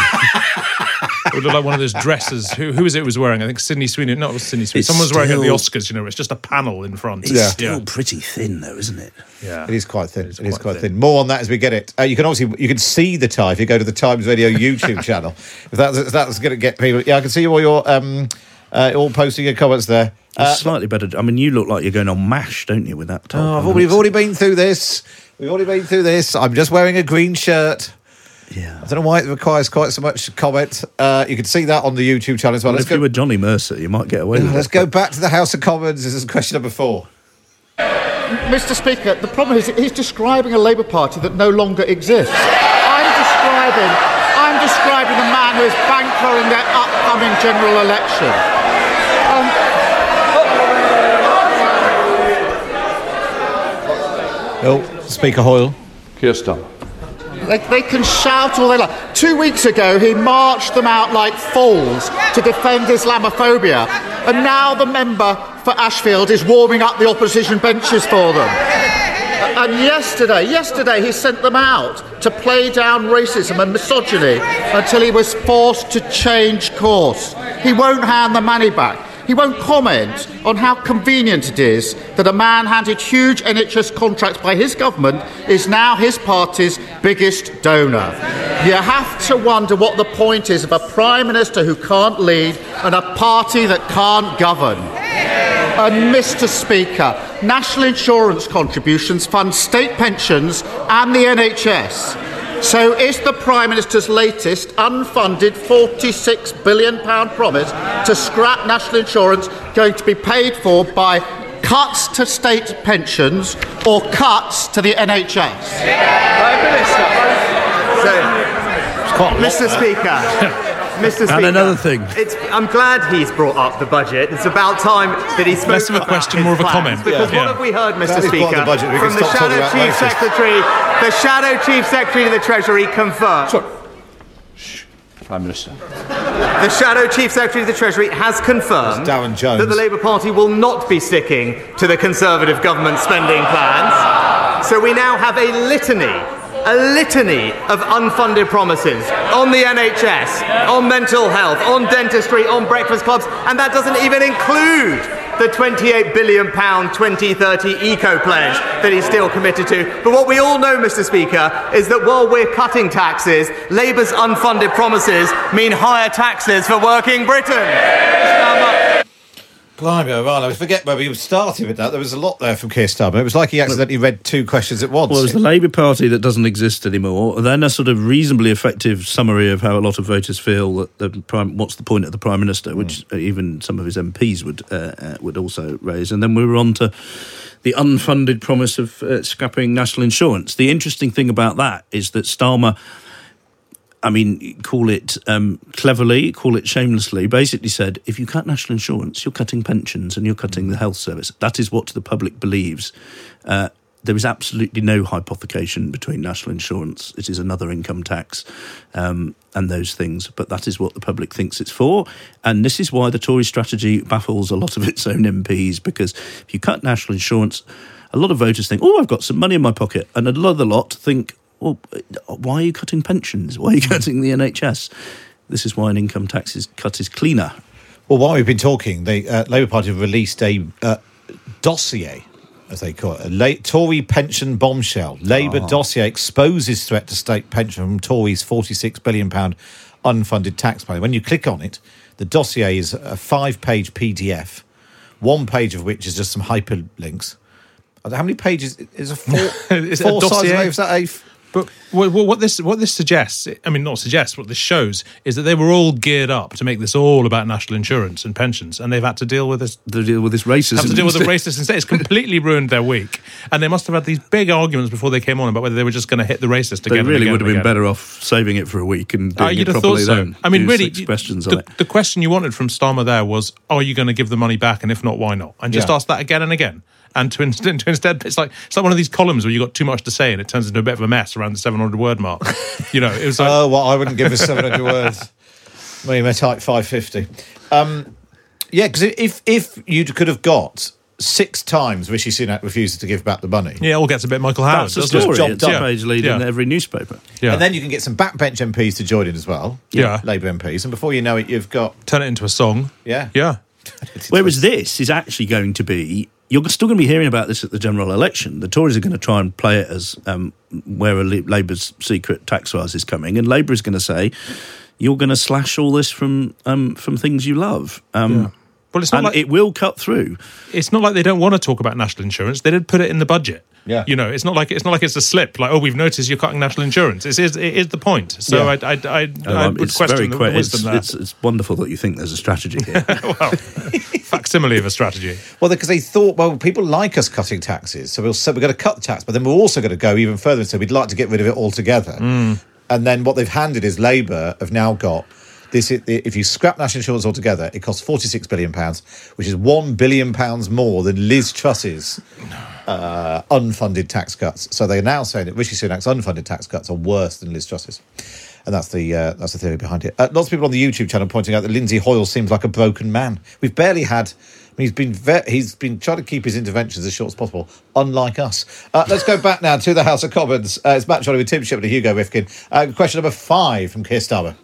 [SPEAKER 24] It would look like one of those dresses. Who, who was it who was wearing? I think Sydney Sweeney. No, it was Sydney Sweeney.
[SPEAKER 23] It's
[SPEAKER 24] Someone was wearing it at the
[SPEAKER 23] still-
[SPEAKER 24] Oscars, you know, it's just a panel in front.
[SPEAKER 23] It's
[SPEAKER 24] yeah.
[SPEAKER 23] still
[SPEAKER 24] Yeah.
[SPEAKER 23] pretty thin, though, isn't it?
[SPEAKER 24] Yeah.
[SPEAKER 3] It is quite thin. It is,
[SPEAKER 24] quite
[SPEAKER 3] quite
[SPEAKER 24] thin.
[SPEAKER 3] thin. More on that as we get it. Uh, you can obviously you can see the tie if you go to the Times Radio YouTube channel. If that's if that's going to get people. Yeah, I can see all your um, uh, all posting your comments there.
[SPEAKER 23] It's
[SPEAKER 3] Uh,
[SPEAKER 23] slightly better. I mean, you look like you're going on MASH, don't you, with that top?
[SPEAKER 3] Oh,
[SPEAKER 23] I
[SPEAKER 3] I've
[SPEAKER 23] mean,
[SPEAKER 3] already, we've
[SPEAKER 23] it's-
[SPEAKER 3] already been through this. We've already been through this. I'm just wearing a green shirt.
[SPEAKER 23] Yeah.
[SPEAKER 3] I don't know why it requires quite so much comment. Uh, you can see that on the YouTube channel as well.
[SPEAKER 23] Well,
[SPEAKER 3] Let's
[SPEAKER 23] if you
[SPEAKER 3] go,
[SPEAKER 23] were Johnny Mercer, you might get away with
[SPEAKER 3] let's
[SPEAKER 23] it.
[SPEAKER 3] go back to the House of Commons. This is question number four.
[SPEAKER 2] Mister Speaker, the problem is he's describing a Labour Party that no longer exists. I'm describing, I'm describing the man who is bankrolling their upcoming general election. Um,
[SPEAKER 3] Oh, Speaker Hoyle.
[SPEAKER 5] Keir Starmer.
[SPEAKER 2] They, they can shout all they like. Two weeks ago, he marched them out like fools to defend Islamophobia, and now the member for Ashfield is warming up the opposition benches for them. And yesterday, yesterday, he sent them out to play down racism and misogyny until he was forced to change course. He won't hand the money back. He won't comment on how convenient it is that a man handed huge N H S contracts by his government is now his party's biggest donor. You have to wonder what the point is of a Prime Minister who can't lead and a party that can't govern. And Mister Speaker, national insurance contributions fund state pensions and the N H S. So is the Prime Minister's latest unfunded forty-six billion pounds promise to scrap national insurance going to be paid for by cuts to state pensions or cuts to the N H S?
[SPEAKER 4] So, Mister Speaker, Mister Speaker,
[SPEAKER 23] And another thing.
[SPEAKER 4] It's, I'm glad he's brought up the budget. It's about time that he spoke
[SPEAKER 24] Less of a
[SPEAKER 4] about
[SPEAKER 24] question,
[SPEAKER 4] his
[SPEAKER 24] more of a
[SPEAKER 4] plans,
[SPEAKER 24] comment.
[SPEAKER 4] Because
[SPEAKER 24] Yeah.
[SPEAKER 4] what have we heard, Mister
[SPEAKER 3] That is part of
[SPEAKER 4] Speaker,
[SPEAKER 3] the budget. We can
[SPEAKER 4] from the
[SPEAKER 3] stop talking
[SPEAKER 4] Shadow
[SPEAKER 3] about
[SPEAKER 4] Chief
[SPEAKER 3] racism.
[SPEAKER 4] Secretary, the Shadow Chief Secretary of the Treasury confirmed.
[SPEAKER 5] Prime Minister.
[SPEAKER 4] The Shadow Chief Secretary of the Treasury has confirmed
[SPEAKER 3] That's Darren Jones.
[SPEAKER 4] that the Labour Party will not be sticking to the Conservative government spending plans. So we now have a litany, a litany of unfunded promises on the N H S, on mental health, on dentistry, on breakfast clubs, and that doesn't even include the twenty-eight billion pounds twenty thirty eco-pledge that he's still committed to. But what we all know, Mister Speaker, is that while we're cutting taxes, Labour's unfunded promises mean higher taxes for working Britain.
[SPEAKER 3] Blimey, O'Reilly. I forget where we started with that. There was a lot there from Keir Starmer. It was like he accidentally read two questions at once.
[SPEAKER 23] Well, it's the Labour Party that doesn't exist anymore. Then a sort of reasonably effective summary of how a lot of voters feel that the prime, what's the point of the Prime Minister, which mm. even some of his M Ps would uh, uh, would also raise. And then we were on to the unfunded promise of uh, scrapping national insurance. The interesting thing about that is that Starmer, I mean, call it um, cleverly, call it shamelessly, basically said, if you cut national insurance, you're cutting pensions and you're cutting the health service. That is what the public believes uh, there is absolutely no hypothecation between national insurance. It is another income tax um, and those things, but that is what the public thinks it's for. And this is why the Tory strategy baffles a lot of its own M Ps, because if you cut national insurance, a lot of voters think, oh, I've got some money in my pocket. And another lot think, well, why are you cutting pensions? Why are you cutting the N H S? This is why an income tax is cut is cleaner.
[SPEAKER 3] Well, while we've been talking, the uh, Labour Party have released a uh, dossier, as they call it, a late Tory pension bombshell. Labour
[SPEAKER 23] Oh.
[SPEAKER 3] dossier exposes threat to state pension from Tories' forty-six billion pounds unfunded tax money. When you click on it, the dossier is a five-page P D F, one page of which is just some hyperlinks. How many pages? Is a four,
[SPEAKER 24] Is it
[SPEAKER 3] four
[SPEAKER 24] a dossier?
[SPEAKER 3] sides? Is that a... F-
[SPEAKER 24] But what, what this what this suggests, I mean, not suggests, what this shows is that they were all geared up to make this all about national insurance and pensions, and they've had to deal with this.
[SPEAKER 23] To deal with this racism.
[SPEAKER 24] Have to deal with the
[SPEAKER 23] instead.
[SPEAKER 24] racist instead. It's completely ruined their week, and they must have had these big arguments before they came on about whether they were just going to hit the racist
[SPEAKER 23] They
[SPEAKER 24] again. and
[SPEAKER 23] really
[SPEAKER 24] again
[SPEAKER 23] would have
[SPEAKER 24] and
[SPEAKER 23] been
[SPEAKER 24] again.
[SPEAKER 23] better off saving it for a week and doing
[SPEAKER 24] Uh, you'd
[SPEAKER 23] it
[SPEAKER 24] have
[SPEAKER 23] properly
[SPEAKER 24] thought so.
[SPEAKER 23] then.
[SPEAKER 24] I mean,
[SPEAKER 23] Do
[SPEAKER 24] really,
[SPEAKER 23] six
[SPEAKER 24] you-
[SPEAKER 23] questions
[SPEAKER 24] the,
[SPEAKER 23] on it.
[SPEAKER 24] the question you wanted from Starmer there was, are you going to give the money back, and if not, why not? And just
[SPEAKER 3] Yeah.
[SPEAKER 24] ask that again and again. And to instead, to instead, it's like it's like one of these columns where you got too much to say and it turns into a bit of a mess around the seven hundred word mark. You know, it was like,
[SPEAKER 3] oh, well, I wouldn't give us seven hundred words. I mean, I type five fifty. Um, yeah, because if if you could have got six times Rishi Sunak refuses to give back the money.
[SPEAKER 24] yeah, it all gets a bit Michael Howard.
[SPEAKER 23] That's the
[SPEAKER 24] doesn't it?
[SPEAKER 23] story.
[SPEAKER 3] job
[SPEAKER 23] It's a
[SPEAKER 3] done.
[SPEAKER 23] page lead
[SPEAKER 24] Yeah.
[SPEAKER 23] in every newspaper.
[SPEAKER 24] Yeah.
[SPEAKER 3] And then you can get some backbench M Ps to join in as well.
[SPEAKER 24] Yeah.
[SPEAKER 3] Labour M Ps. And before you know it, you've got...
[SPEAKER 24] Turn it into a song.
[SPEAKER 3] Yeah.
[SPEAKER 24] Yeah.
[SPEAKER 23] Whereas this is actually going to be, you're still going to be hearing about this at the general election. The Tories are going to try and play it as um, where a Labour's secret tax rise is coming, and Labour is going to say, you're going to slash all this from um, from things you love. Um,
[SPEAKER 24] Yeah. Well, it's not
[SPEAKER 23] and
[SPEAKER 24] like
[SPEAKER 23] it will cut through.
[SPEAKER 24] it's not like they don't want to talk about national insurance. They did put it in the budget.
[SPEAKER 3] Yeah.
[SPEAKER 24] You know, it's not like it's not like it's a slip. Like, oh, we've noticed you're cutting national insurance. It is it is the point. So
[SPEAKER 23] Yeah.
[SPEAKER 24] I I I,
[SPEAKER 23] Um,
[SPEAKER 24] I would
[SPEAKER 23] it's
[SPEAKER 24] question
[SPEAKER 23] very
[SPEAKER 24] the,
[SPEAKER 23] quick.
[SPEAKER 24] the wisdom
[SPEAKER 23] It's,
[SPEAKER 24] there.
[SPEAKER 23] it's, it's wonderful that you think there's a strategy here.
[SPEAKER 24] well, facsimile of a strategy.
[SPEAKER 3] Well, because they thought, well, people like us cutting taxes, so we'll so we're going to cut the tax, but then we're also going to go even further and say we'd like to get rid of it altogether.
[SPEAKER 24] Mm.
[SPEAKER 3] And then what they've handed is Labour have now got this. If you scrap national insurance altogether, it costs forty-six billion pounds, which is one billion pounds more than Liz Truss's uh, unfunded tax cuts. So they're now saying that Rishi Sunak's unfunded tax cuts are worse than Liz Truss's. And that's the uh, that's the theory behind it. Uh, lots of people on the YouTube channel pointing out that Lindsay Hoyle seems like a broken man. We've barely had. I mean, he's been ve- he's been trying to keep his interventions as short as possible, unlike us. Uh, let's go back now to the House of Commons. Uh, it's Matt Jolly with Tim Shipman and Hugo Rifkin. Uh, question number five from Keir Starmer.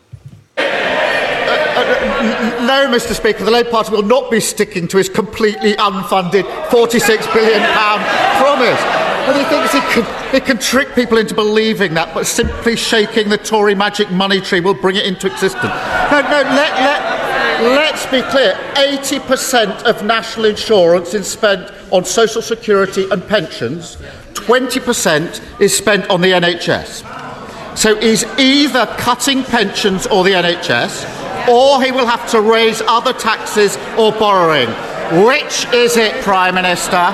[SPEAKER 2] No, Mister Speaker, the Labour Party will not be sticking to its completely unfunded forty-six billion pounds promise. And he thinks it can, it can trick people into believing that, but simply shaking the Tory magic money tree will bring it into existence. No, no, let, let, let's be clear. eighty percent of national insurance is spent on social security and pensions. twenty percent is spent on the N H S. So he's either cutting pensions or the N H S, or he will have to raise other taxes or borrowing. Which is it, Prime Minister?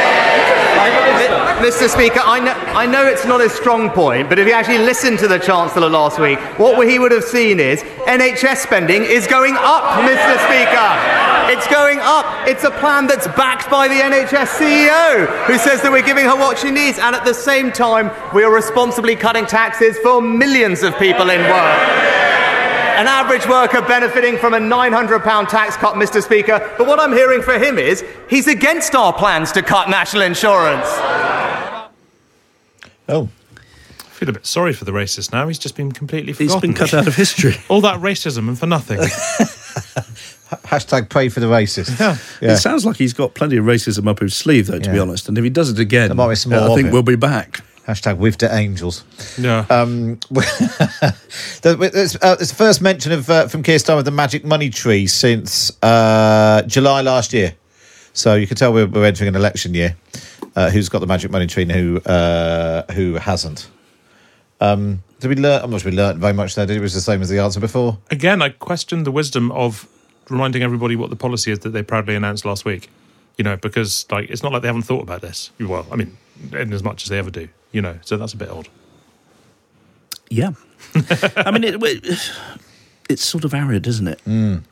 [SPEAKER 4] Mister Speaker, I know, I know it's not a strong point, but if you actually listened to the Chancellor last week, what he would have seen is N H S spending is going up, Mister Speaker. It's going up. It's a plan that's backed by the N H S C E O, who says that we're giving her what she needs, and at the same time, we are responsibly cutting taxes for millions of people in work. An average worker benefiting from a nine hundred pounds tax cut, Mister Speaker. But what I'm hearing for him is he's against our plans to cut national insurance.
[SPEAKER 3] Oh.
[SPEAKER 24] I feel a bit sorry for the racist now. He's just been completely forgotten.
[SPEAKER 23] He's been cut out of history.
[SPEAKER 24] All that racism and for nothing.
[SPEAKER 3] Hashtag pray for the racists.
[SPEAKER 23] Yeah.
[SPEAKER 3] Yeah.
[SPEAKER 23] It sounds like he's got plenty of racism up his sleeve, though, to
[SPEAKER 3] Yeah.
[SPEAKER 23] be honest. And if he does it again,
[SPEAKER 3] There might be some more
[SPEAKER 23] I
[SPEAKER 3] of
[SPEAKER 23] think
[SPEAKER 3] it.
[SPEAKER 23] we'll be back.
[SPEAKER 3] Hashtag with the angels.
[SPEAKER 24] Yeah.
[SPEAKER 3] Um, it's, uh, it's the first mention of uh, from Keir Starmer of the magic money tree since uh, July last year. So you can tell we're, we're entering an election year. Uh, who's got the magic money tree and who uh, who hasn't? Um, did we learn? I'm not sure we learned very much there. Did it? It was the same as the answer before.
[SPEAKER 24] Again, I question the wisdom of reminding everybody what the policy is that they proudly announced last week. You know, because like it's not like they haven't thought about this. Well, I mean, in as much as they ever do. You know, so that's a bit odd.
[SPEAKER 23] Yeah. I mean, it, it's sort of arid, isn't it?
[SPEAKER 3] Mm.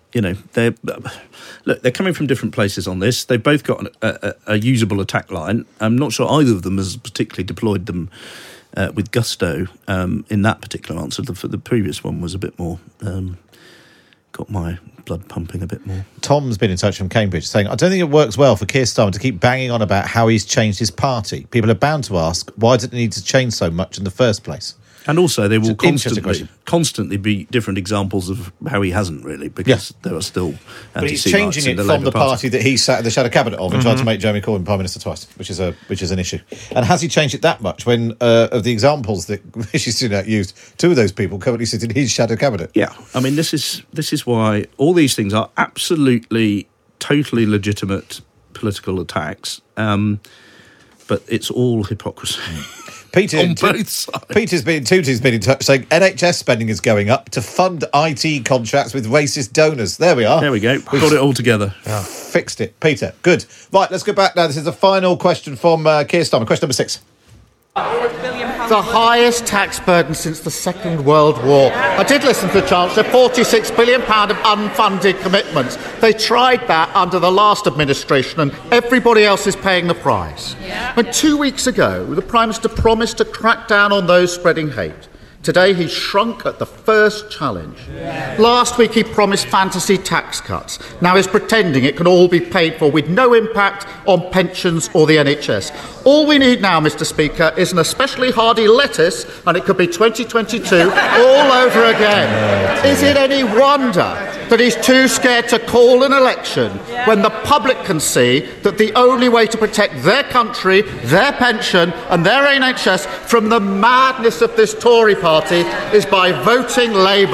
[SPEAKER 23] you know, they're look, they're coming from different places on this. They've both got an, a, a, a usable attack line. I'm not sure either of them has particularly deployed them uh, with gusto um, in that particular answer. The, the previous one was a bit more, um, got my blood pumping a bit more.
[SPEAKER 3] Tom's been in touch from Cambridge saying, I don't think it works well for Keir Starmer to keep banging on about how he's changed his party. People are bound to ask, why did it need to change so much in the first place?
[SPEAKER 23] And also, there will constantly
[SPEAKER 3] question.
[SPEAKER 23] constantly be different examples of how he hasn't really, because there are still
[SPEAKER 3] But he's
[SPEAKER 23] anti-Semites
[SPEAKER 3] changing
[SPEAKER 23] in
[SPEAKER 3] it
[SPEAKER 23] the
[SPEAKER 3] from
[SPEAKER 23] Labour
[SPEAKER 3] the
[SPEAKER 23] Party.
[SPEAKER 3] party that he sat at the shadow cabinet of and
[SPEAKER 23] Mhm.
[SPEAKER 3] tried to make Jeremy Corbyn Prime Minister twice, which is a which is an issue. And has he changed it that much when, uh, of the examples that Rishi Sunak used, two of those people currently sit in his shadow cabinet?
[SPEAKER 23] Yeah, I mean, this is this is why all these things are absolutely, totally legitimate political attacks, um, but it's all hypocrisy.
[SPEAKER 3] Peter,
[SPEAKER 23] On both sides.
[SPEAKER 3] Peter's been, Tooty's been in touch saying N H S spending is going up to fund I T contracts with racist donors. There we are.
[SPEAKER 23] There we go. We've got it all together.
[SPEAKER 3] Fixed it. Peter, good. Right, let's go back now. This is the final question from uh, Keir Starmer. Question number six.
[SPEAKER 2] The highest tax burden since the Second World War. I did listen to the Chancellor, forty-six billion pounds of unfunded commitments. They tried that under the last administration and everybody else is paying the price. Yeah. When two weeks ago, the Prime Minister promised to crack down on those spreading hate. Today, he shrunk at the first challenge. Yeah. Last week, he promised fantasy tax cuts. Now he's pretending it can all be paid for with no impact on pensions or the N H S. All we need now, Mr Speaker, is an especially hardy lettuce, and it could be twenty twenty-two all over again. Is it any wonder that he's too scared to call an election when the public can see that the only way to protect their country, their pension and their N H S from the madness of this Tory party is by voting Labour?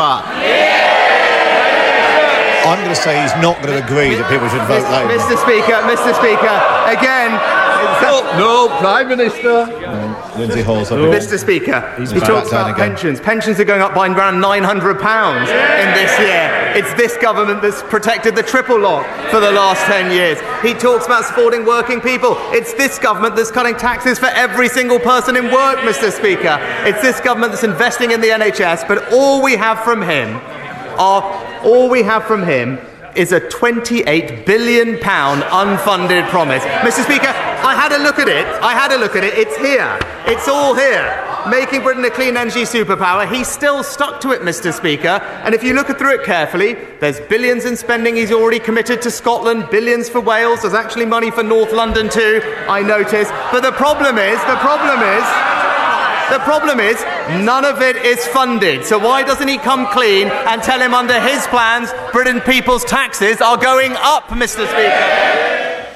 [SPEAKER 3] I'm going to say he's not going to agree that people should vote Labour.
[SPEAKER 4] Mister Speaker, Mister Speaker, again, no, no, Prime Minister.
[SPEAKER 3] No, Lindsay Hall's up.
[SPEAKER 4] Mister Speaker,
[SPEAKER 3] He's
[SPEAKER 4] he
[SPEAKER 3] back
[SPEAKER 4] talks
[SPEAKER 3] down
[SPEAKER 4] about
[SPEAKER 3] again.
[SPEAKER 4] pensions. Pensions are going up by around nine hundred pounds in this year. It's this government that's protected the triple lock for the last ten years. He talks about supporting working people. It's this government that's cutting taxes for every single person in work, Mister Speaker. It's this government that's investing in the N H S, but all we have from him are, all we have from him is a twenty-eight billion pounds unfunded promise. Mister Speaker, I had a look at it. I had a look at it. It's here. It's all here. Making Britain a clean energy superpower. He's still stuck to it, Mister Speaker. And if you look through it carefully, there's billions in spending he's already committed to Scotland, billions for Wales. There's actually money for North London too, I notice. But the problem is, the problem is, The problem is, none of it is funded. So why doesn't he come clean and tell him under his plans, Britain people's taxes are going up, Mister Speaker?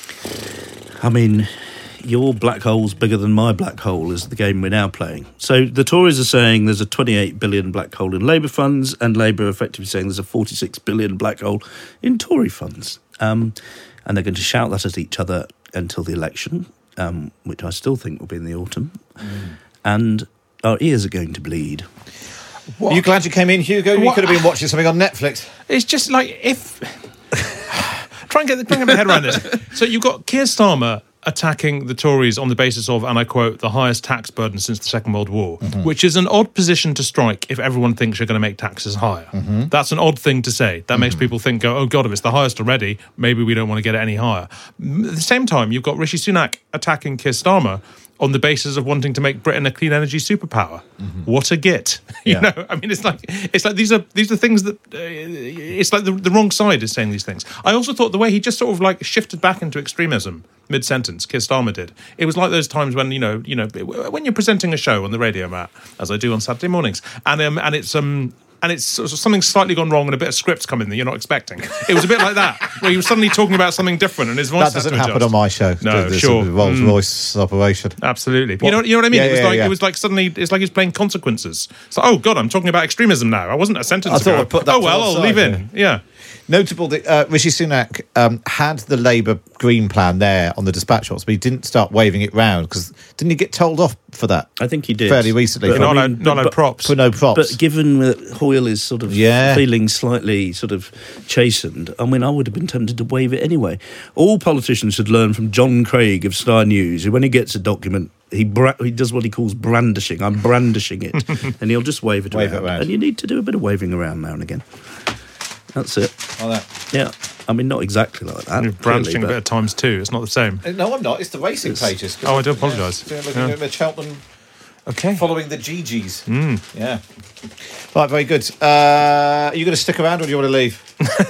[SPEAKER 23] I mean, your black hole's bigger than my black hole is the game we're now playing. So the Tories are saying there's a twenty-eight billion black hole in Labour funds, and Labour are effectively saying there's a forty-six billion black hole in Tory funds. Um, and they're going to shout that at each other until the election, um, which I still think will be in the autumn. Mm. And our ears are going to bleed.
[SPEAKER 3] What? Are you glad you came in, Hugo? You
[SPEAKER 24] What?
[SPEAKER 3] could have been watching something on Netflix.
[SPEAKER 24] It's just like if try and get the, try and get my head around this. So you've got Keir Starmer attacking the Tories on the basis of, and I quote, the highest tax burden since the Second World War, mm-hmm. which is an odd position to strike if everyone thinks you're going to make taxes higher. Mm-hmm. That's an odd thing to say. That mm-hmm. makes people think, oh God, if it's the highest already, maybe we don't want to get it any higher. At the same time, you've got Rishi Sunak attacking Keir Starmer on the basis of wanting to make Britain a clean energy superpower. Mm-hmm. What a git. You
[SPEAKER 3] Yeah.
[SPEAKER 24] know, I mean, it's like it's like these are these are things that uh, it's like the, the wrong side is saying these things. I also thought the way he just sort of like shifted back into extremism mid-sentence, Keir Starmer did. It was like those times when, you know, you know, when you're presenting a show on the radio, Matt, as I do on Saturday mornings, and um, and it's um. and it's sort of something slightly gone wrong and a bit of script's come in that you're not expecting. It was a bit like that, where he was suddenly talking about something different and his voice
[SPEAKER 3] That doesn't
[SPEAKER 24] had to
[SPEAKER 3] happen
[SPEAKER 24] adjust.
[SPEAKER 3] on my show.
[SPEAKER 24] No,
[SPEAKER 3] There's
[SPEAKER 24] sure.
[SPEAKER 3] a Rolls
[SPEAKER 24] Mm.
[SPEAKER 3] Royce operation.
[SPEAKER 24] Absolutely.
[SPEAKER 3] What?
[SPEAKER 24] You know, you know what I mean?
[SPEAKER 3] Yeah,
[SPEAKER 24] it was
[SPEAKER 3] yeah,
[SPEAKER 24] like
[SPEAKER 3] yeah.
[SPEAKER 24] it was like suddenly it's like he was playing consequences. It's like, oh God, I'm talking about extremism now. I wasn't a sentence
[SPEAKER 3] I thought
[SPEAKER 24] ago.
[SPEAKER 3] I'd put that
[SPEAKER 24] oh
[SPEAKER 3] to
[SPEAKER 24] well,
[SPEAKER 3] one
[SPEAKER 24] I'll
[SPEAKER 3] side,
[SPEAKER 24] leave in. Yeah.
[SPEAKER 3] Notable that uh, Rishi Sunak um, had the Labour Green Plan there on the dispatch box, but he didn't start waving it round because didn't he get told off for that?
[SPEAKER 23] I think he did
[SPEAKER 3] fairly recently.
[SPEAKER 24] But
[SPEAKER 3] for,
[SPEAKER 24] not
[SPEAKER 23] I
[SPEAKER 24] allowed-
[SPEAKER 23] mean,
[SPEAKER 24] not allowed
[SPEAKER 23] but-
[SPEAKER 24] props.
[SPEAKER 3] for no props.
[SPEAKER 23] But given that Hoyle is sort of
[SPEAKER 3] Yeah.
[SPEAKER 23] feeling slightly sort of chastened, I mean, I would have been tempted to waive it anyway. All politicians should learn from John Craig of Sky News, who when he gets a document, he bra- he does what he calls brandishing. I'm brandishing it. And he'll just wave it
[SPEAKER 3] Wave
[SPEAKER 23] around.
[SPEAKER 3] it around.
[SPEAKER 23] And you need to do a bit of waving around now and again. That's it.
[SPEAKER 3] Like that.
[SPEAKER 23] Yeah. I mean, not exactly like that.
[SPEAKER 24] You're branching
[SPEAKER 23] clearly,
[SPEAKER 24] a bit at times too. It's not the same.
[SPEAKER 3] Uh, No, I'm not. It's the racing
[SPEAKER 24] It's-
[SPEAKER 3] pages.
[SPEAKER 24] Oh, I do apologise.
[SPEAKER 3] Yeah, looking
[SPEAKER 24] Yeah.
[SPEAKER 3] at the Cheltenham.
[SPEAKER 24] Okay.
[SPEAKER 3] Following the G Gs.
[SPEAKER 24] Mm.
[SPEAKER 3] Yeah. Right, very good. Uh, are you going to stick around or do you want to leave?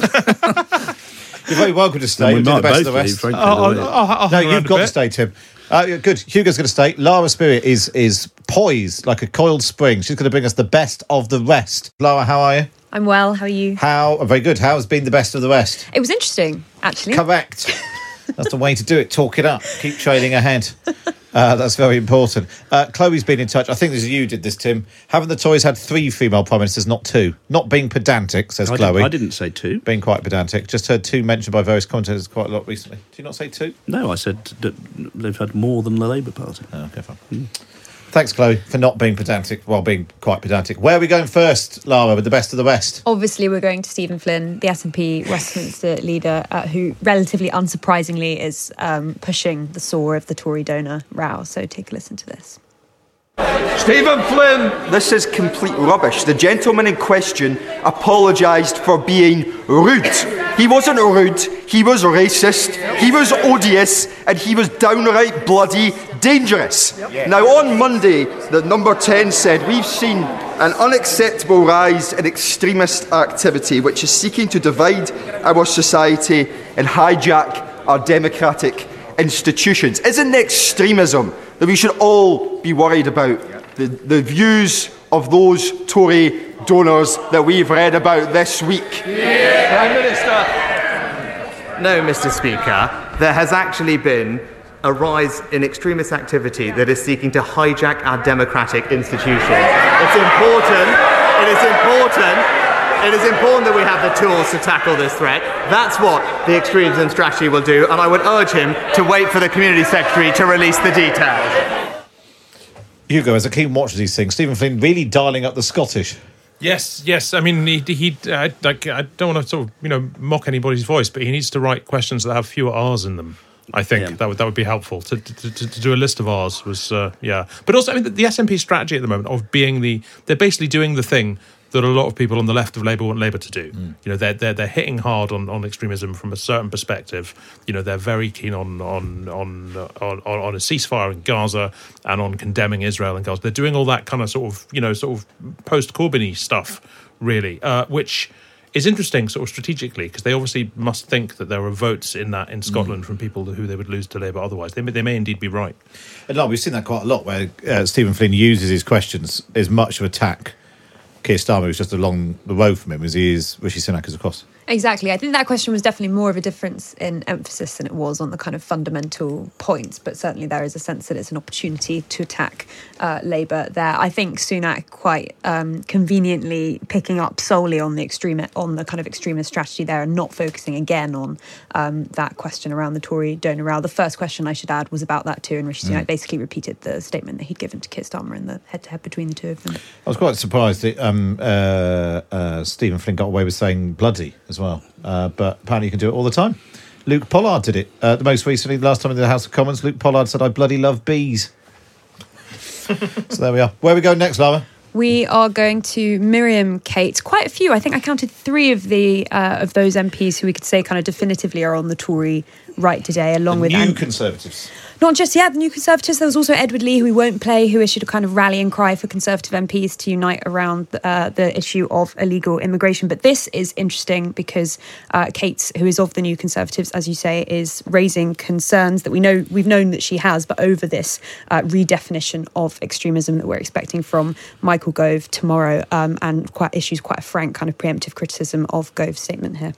[SPEAKER 3] You're very welcome to stay.
[SPEAKER 23] Well, we
[SPEAKER 3] We'll do
[SPEAKER 23] might
[SPEAKER 3] the best of
[SPEAKER 23] both
[SPEAKER 3] the
[SPEAKER 23] leave,
[SPEAKER 3] rest.
[SPEAKER 23] frankly,
[SPEAKER 24] I'll-
[SPEAKER 23] the way-
[SPEAKER 24] I'll- I'll- I'll
[SPEAKER 3] no,
[SPEAKER 24] hang around
[SPEAKER 3] you've
[SPEAKER 24] a
[SPEAKER 3] got
[SPEAKER 24] bit.
[SPEAKER 3] to stay, Tim. Uh, yeah, good. Hugo's going to stay. Lara Spirit is is poised like a coiled spring. She's going to bring us the best of the rest. Lara, how are you?
[SPEAKER 6] I'm well. How are you?
[SPEAKER 3] How? Oh, very good. How has been the best of the rest?
[SPEAKER 6] It was interesting, actually.
[SPEAKER 3] Correct. That's the way to do it. Talk it up. Keep trading ahead. Uh, that's very important. Uh, Chloe's been in touch. I think this is you did this, Tim. Haven't the Tories had three female prime ministers, not two? Not being pedantic, says
[SPEAKER 23] I
[SPEAKER 3] Chloe.
[SPEAKER 23] Didn't, I didn't say two.
[SPEAKER 3] Being quite pedantic. Just heard two mentioned by various commentators quite a lot recently. Did you not say two?
[SPEAKER 23] No, I said that they've had more than the Labour Party.
[SPEAKER 3] Oh, okay, fine. Mm. Thanks, Chloe, for not being pedantic while being quite pedantic. Where are we going first, Lara, with the best of the West?
[SPEAKER 6] Obviously, we're going to Stephen Flynn, the S N P Westminster leader, uh, who relatively unsurprisingly is um, pushing the saw of the Tory donor row. So take a listen to this.
[SPEAKER 7] Stephen Flynn! This is complete rubbish. The gentleman in question apologised for being rude. He wasn't rude, he was racist, he was odious, and he was downright bloody dangerous. Yep. Now, on Monday, the number ten said, we've seen an unacceptable rise in extremist activity which is seeking to divide our society and hijack our democratic institutions. Isn't extremism that we should all be worried about? The, the views of those Tory donors that we've read about this week.
[SPEAKER 4] Yeah. Prime Minister. No, Mister Speaker, there has actually been a rise in extremist activity that is seeking to hijack our democratic institutions. It's important, it is important, it is important that we have the tools to tackle this threat. That's what the extremism strategy will do, and I would urge him to wait for the Community Secretary to release the details.
[SPEAKER 3] Hugo, as a keen watcher of these things, Stephen Flynn really dialing up the Scottish.
[SPEAKER 24] Yes, yes. I mean, he, he uh, like, I don't want to sort of, you know, mock anybody's voice, but he needs to write questions that have fewer R's in them. I think yeah. that would that would be helpful to to, to, to do a list of R's was uh, yeah. But also, I mean, the, the S N P strategy at the moment of being the they're basically doing the thing that a lot of people on the left of Labour want Labour to do. Mm. You know, they're they're they're hitting hard on, on extremism from a certain perspective. You know, they're very keen on on on on, on a ceasefire in Gaza and on condemning Israel and Gaza. They're doing all that kind of sort of you know sort of post Corbyn-y stuff, really, uh, which is interesting sort of strategically because they obviously must think that there are votes in that in Scotland mm. from people who they would lose to Labour otherwise. They may, they may indeed be right.
[SPEAKER 3] And no, we've seen that quite a lot where uh, Stephen Flynn uses his questions as much to attack Keir Starmer, who's just along the road from him, as he is Rishi Sunak is across.
[SPEAKER 6] Exactly. I think that question was definitely more of a difference in emphasis than it was on the kind of fundamental points, but certainly there is a sense that it's an opportunity to attack uh, Labour there. I think Sunak quite um, conveniently picking up solely on the extreme, on the kind of extremist strategy there and not focusing again on um, that question around the Tory donor row. The first question, I should add, was about that too, and Rishi Sunak mm. basically repeated the statement that he'd given to Keir Starmer in the head-to-head between the two of them.
[SPEAKER 3] I was quite surprised that um, uh, uh, Stephen Flynn got away with saying bloody as well, uh, but apparently you can do it all the time. Luke Pollard did it uh, the most recently, last time in the House of Commons. Luke Pollard said, I bloody love bees. So there we are. Where are we going next, Lara?
[SPEAKER 6] We are going to Miriam Kate. Quite a few. I think I counted three of the uh, of those M Ps who we could say kind of definitively are on the Tory right today, along
[SPEAKER 3] the
[SPEAKER 6] with
[SPEAKER 3] new
[SPEAKER 6] An-
[SPEAKER 3] Conservatives.
[SPEAKER 6] Not just yet, the New Conservatives. There was also Edward Lee, who we won't play, who issued a kind of rallying cry for Conservative M Ps to unite around uh, the issue of illegal immigration. But this is interesting because uh, Kate, who is of the New Conservatives, as you say, is raising concerns that we know we've known that she has, but over this uh, redefinition of extremism that we're expecting from Michael Gove tomorrow, um, and quite issues quite a frank kind of preemptive criticism of Gove's statement here.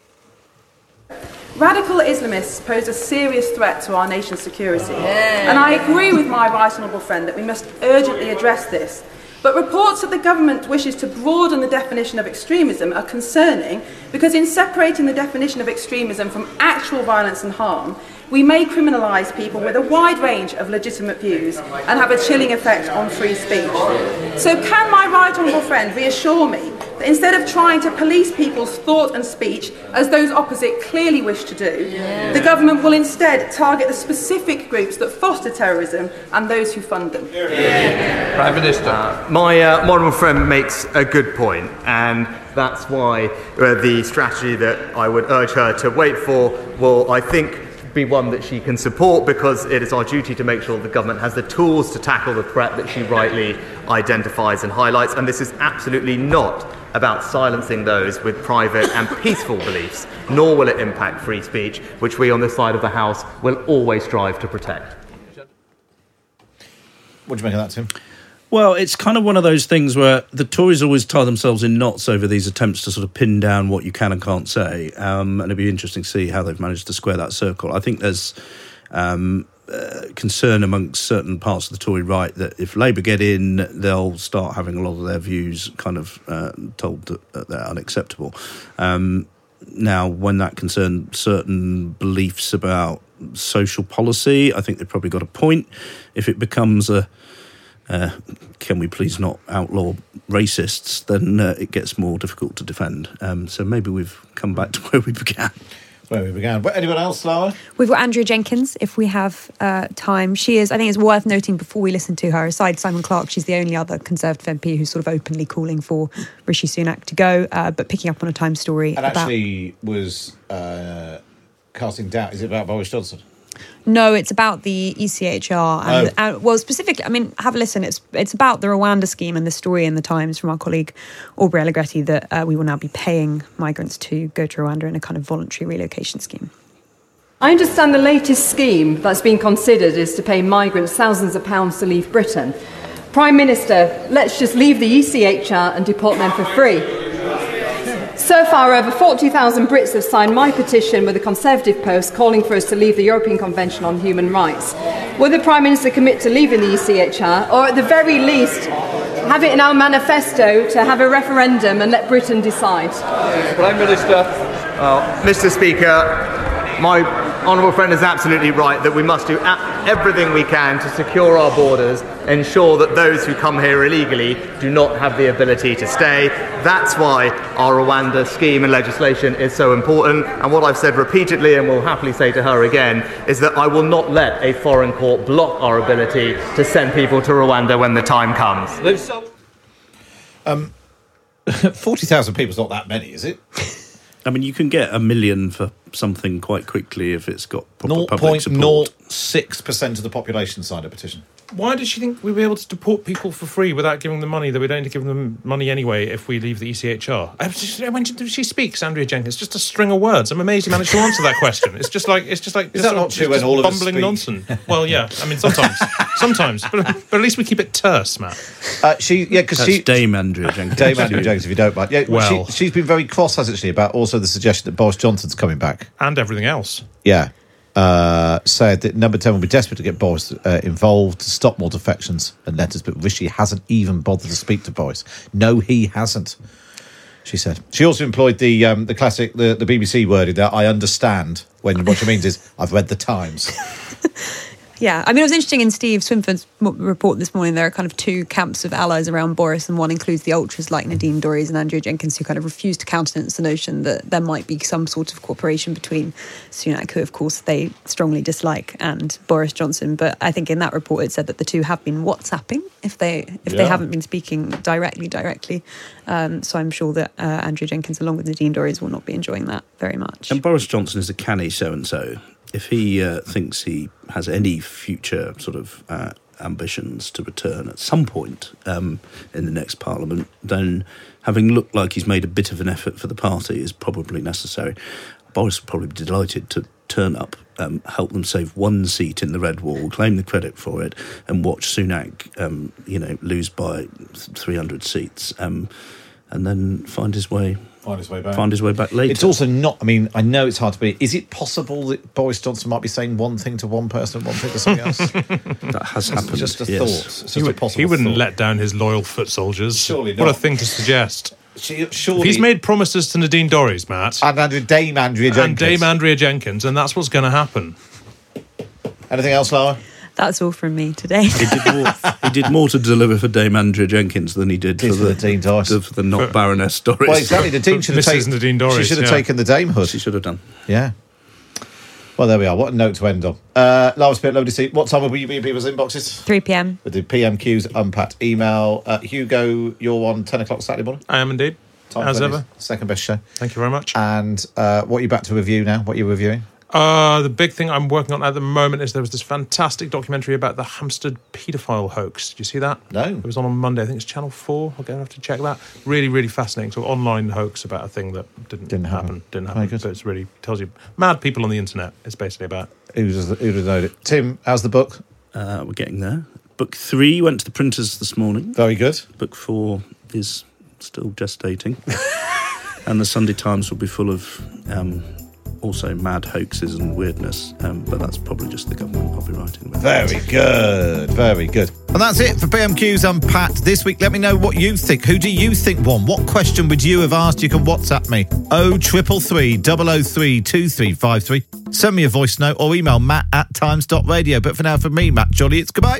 [SPEAKER 8] Radical Islamists pose a serious threat to our nation's security. Yeah. And I agree with my right honourable friend that we must urgently address this. But reports that the government wishes to broaden the definition of extremism are concerning because in separating the definition of extremism from actual violence and harm, we may criminalise people with a wide range of legitimate views and have a chilling effect on free speech. So can my right honourable friend reassure me that instead of trying to police people's thought and speech, as those opposite clearly wish to do, yeah. the government will instead target the specific groups that foster terrorism and those who fund them? Yeah.
[SPEAKER 22] Prime Minister.
[SPEAKER 4] Uh, my uh, honourable friend makes a good point, and that's why uh, the strategy that I would urge her to wait for will, I think, be one that she can support, because it is our duty to make sure the government has the tools to tackle the threat that she rightly identifies and highlights. And this is absolutely not about silencing those with private and peaceful beliefs, nor will it impact free speech, which we on this side of the House will always strive to protect.
[SPEAKER 3] What do you make of that, Tim?
[SPEAKER 23] Well, it's kind of one of those things where the Tories always tie themselves in knots over these attempts to sort of pin down what you can and can't say. Um, and it'd be interesting to see how they've managed to square that circle. I think there's um, uh, concern amongst certain parts of the Tory right that if Labour get in, they'll start having a lot of their views kind of uh, told that they're unacceptable. Um, now, when that concerns certain beliefs about social policy, I think they've probably got a point. If it becomes a Uh, can we please not outlaw racists, then uh, it gets more difficult to defend. Um, so maybe we've come back to where we began.
[SPEAKER 3] Where we began. But anyone else, Lara?
[SPEAKER 6] We've got Andrea Jenkins, if we have uh, time. She is, I think it's worth noting before we listen to her, aside Simon Clarke, she's the only other Conservative M P who's sort of openly calling for Rishi Sunak to go, uh, but picking up on a Times story
[SPEAKER 3] And
[SPEAKER 6] about...
[SPEAKER 3] actually was uh, casting doubt. Is it about Boris Johnson?
[SPEAKER 6] No, it's about the E C H R. And,
[SPEAKER 3] Oh.
[SPEAKER 6] and, well, specifically, I mean, have a listen. It's it's about the Rwanda scheme and the story in the Times from our colleague Aubrey Allegretti that uh, we will now be paying migrants to go to Rwanda in a kind of voluntary relocation scheme.
[SPEAKER 9] I understand the latest scheme that's been considered is to pay migrants thousands of pounds to leave Britain. Prime Minister, let's just leave the E C H R and deport them for free. So far, over forty thousand Brits have signed my petition with the Conservative Post calling for us to leave the European Convention on Human Rights. Will the Prime Minister commit to leaving the E C H R, or at the very least, have it in our manifesto to have a referendum and let Britain decide?
[SPEAKER 22] Prime Minister.
[SPEAKER 4] Well, Mister Speaker, my honourable friend is absolutely right that we must do a- everything we can to secure our borders, ensure that those who come here illegally do not have the ability to stay. That's why our Rwanda scheme and legislation is so important. And what I've said repeatedly, and will happily say to her again, is that I will not let a foreign court block our ability to send people to Rwanda when the time comes.
[SPEAKER 3] Um, forty thousand people's not that many, is it?
[SPEAKER 23] I mean, you can get a million for something quite quickly if it's got proper
[SPEAKER 3] zero
[SPEAKER 23] public
[SPEAKER 3] point zero
[SPEAKER 23] support.
[SPEAKER 3] six percent of the population signed a petition.
[SPEAKER 24] Why did she think we'd be able to deport people for free without giving them money, that we'd only give them money anyway if we leave the E C H R? I was just, when she speaks, Andrea Jenkins, just a string of words. I'm amazed you managed to answer that question. It's just like, it's just like...
[SPEAKER 3] Is
[SPEAKER 24] just
[SPEAKER 3] that
[SPEAKER 24] sort
[SPEAKER 3] not
[SPEAKER 24] of-
[SPEAKER 3] true
[SPEAKER 24] it's
[SPEAKER 3] when
[SPEAKER 24] just
[SPEAKER 3] all of us
[SPEAKER 24] bumbling
[SPEAKER 3] speak?
[SPEAKER 24] nonsense. Well, yeah, I mean, sometimes. sometimes. But, but at least we keep it terse, Matt.
[SPEAKER 3] Uh, she, yeah, because
[SPEAKER 23] That's
[SPEAKER 3] she...
[SPEAKER 23] Dame Andrea Jenkins.
[SPEAKER 3] Dame Andrea Jenkins, if you don't mind. Yeah,
[SPEAKER 24] Well.
[SPEAKER 3] she, she's been very cross, hasn't she, about also the suggestion that Boris Johnson's coming back.
[SPEAKER 24] And everything else.
[SPEAKER 3] Yeah. Uh, said that Number ten will be desperate to get Boris uh, involved to stop more defections and letters, but Rishi hasn't even bothered to speak to Boris. No, he hasn't, she said. She also employed the um, the classic, the, the B B C wording that I understand, when what she means is, I've read the Times.
[SPEAKER 6] Yeah, I mean, it was interesting in Steve Swinford's m- report this morning. There are kind of two camps of allies around Boris, and one includes the ultras like Nadine Dorries and Andrea Jenkins, who kind of refuse to countenance the notion that there might be some sort of cooperation between Sunak, who of course they strongly dislike, and Boris Johnson. But I think in that report it said that the two have been WhatsApping if they if
[SPEAKER 23] Yeah.
[SPEAKER 6] they haven't been speaking directly directly. Um, so I'm sure that uh, Andrea Jenkins, along with Nadine Dorries, will not be enjoying that very much.
[SPEAKER 23] And Boris Johnson is a canny so-and-so. If he uh, thinks he has any future sort of uh, ambitions to return at some point um, in the next Parliament, then having looked like he's made a bit of an effort for the party is probably necessary. Boris would probably be delighted to turn up, um, help them save one seat in the Red Wall, claim the credit for it, and watch Sunak, um, you know, lose by three hundred seats, um, and then find his way...
[SPEAKER 3] Find his way back.
[SPEAKER 23] Find his way back later.
[SPEAKER 3] It's also not, I mean, I know it's hard to believe. Is it possible that Boris Johnson might be saying one thing to one person and one thing to somebody else?
[SPEAKER 23] That has
[SPEAKER 3] It's
[SPEAKER 23] happened,
[SPEAKER 3] just a
[SPEAKER 23] yes.
[SPEAKER 3] thought. It's just
[SPEAKER 24] He,
[SPEAKER 3] a
[SPEAKER 24] would,
[SPEAKER 3] possible
[SPEAKER 24] he wouldn't
[SPEAKER 3] thought.
[SPEAKER 24] let down his loyal foot soldiers.
[SPEAKER 3] Surely
[SPEAKER 24] What a
[SPEAKER 3] not.
[SPEAKER 24] thing to suggest.
[SPEAKER 3] She, surely,
[SPEAKER 24] If he's made promises to Nadine Dorries, Matt,
[SPEAKER 3] and Andrea, Dame Andrea Jenkins.
[SPEAKER 24] and Dame Andrea Jenkins, and that's what's going to happen.
[SPEAKER 3] Anything else, Lara?
[SPEAKER 6] That's all from me today.
[SPEAKER 23] He did more. He did more to deliver for Dame Andrea Jenkins than he did for
[SPEAKER 3] Did for
[SPEAKER 23] the,
[SPEAKER 3] the Nadine Dorries.
[SPEAKER 23] for the not Baroness Doris.
[SPEAKER 3] Well, exactly. The Dean should have
[SPEAKER 24] Missus
[SPEAKER 3] taken.
[SPEAKER 24] Nadine Dorries,
[SPEAKER 3] She should have
[SPEAKER 24] yeah.
[SPEAKER 3] taken the damehood.
[SPEAKER 23] She should have done.
[SPEAKER 3] Yeah. Well, there we are. What a note to end on. Uh, Last bit, lovely to see. What time will you be in people's inboxes?
[SPEAKER 6] three p.m.
[SPEAKER 3] With the P M Q's Unpacked email. Uh, Hugo, you're on ten o'clock Saturday morning?
[SPEAKER 24] I am indeed.
[SPEAKER 3] Time
[SPEAKER 24] As
[SPEAKER 3] Fleming's
[SPEAKER 24] ever.
[SPEAKER 3] Second best show.
[SPEAKER 24] Thank you very much.
[SPEAKER 3] And uh, what are you back to review now? What are you reviewing?
[SPEAKER 24] Uh, the big thing I'm working on at the moment is there was this fantastic documentary about the Hampstead paedophile hoax. Did you see that?
[SPEAKER 3] No.
[SPEAKER 24] It was on on Monday. I think it's Channel four. I'm going to have to check that. Really, really fascinating. So online hoax about a thing that didn't,
[SPEAKER 3] Didn't happen.
[SPEAKER 24] happen. Didn't
[SPEAKER 3] Very
[SPEAKER 24] happen.
[SPEAKER 3] good.
[SPEAKER 24] So it's really tells you mad people on the internet. It's basically about.
[SPEAKER 3] Who'd have who'd have known it? Tim, how's the book?
[SPEAKER 23] Uh, we're getting there. Book three went to the printers this morning.
[SPEAKER 3] Very good.
[SPEAKER 23] Book four is still gestating. And the Sunday Times will be full of um, also mad hoaxes and weirdness, um, but that's probably just the government copywriting.
[SPEAKER 3] Very good. Very good. And that's it for P M Q's Unpacked this week. Let me know what you think. Who do you think won? What question would you have asked? You can WhatsApp me. oh triple three, double oh three, two three five three. Send me a voice note or email matt at times dot radio. But for now, from me, Matt Jolly, it's goodbye.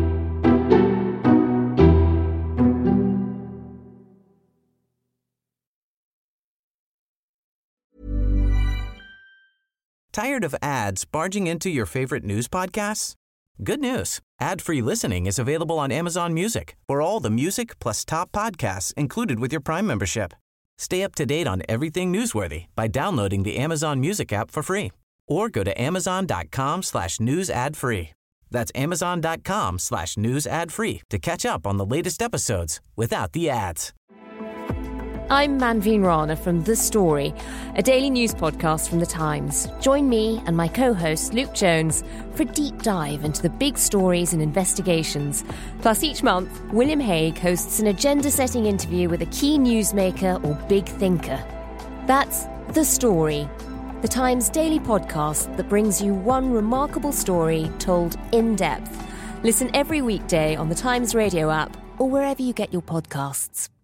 [SPEAKER 10] Tired of ads barging into your favorite news podcasts? Good news. Ad-free listening is available on Amazon Music for all the music plus top podcasts included with your Prime membership. Stay up to date on everything newsworthy by downloading the Amazon Music app for free or go to amazon.com slash news ad free. That's amazon.com slash news ad free to catch up on the latest episodes without the ads.
[SPEAKER 14] I'm Manveen Rana from The Story, a daily news podcast from The Times. Join me and my co-host Luke Jones for a deep dive into the big stories and investigations. Plus, each month, William Hague hosts an agenda-setting interview with a key newsmaker or big thinker. That's The Story, The Times daily podcast that brings you one remarkable story told in depth. Listen every weekday on The Times radio app or wherever you get your podcasts.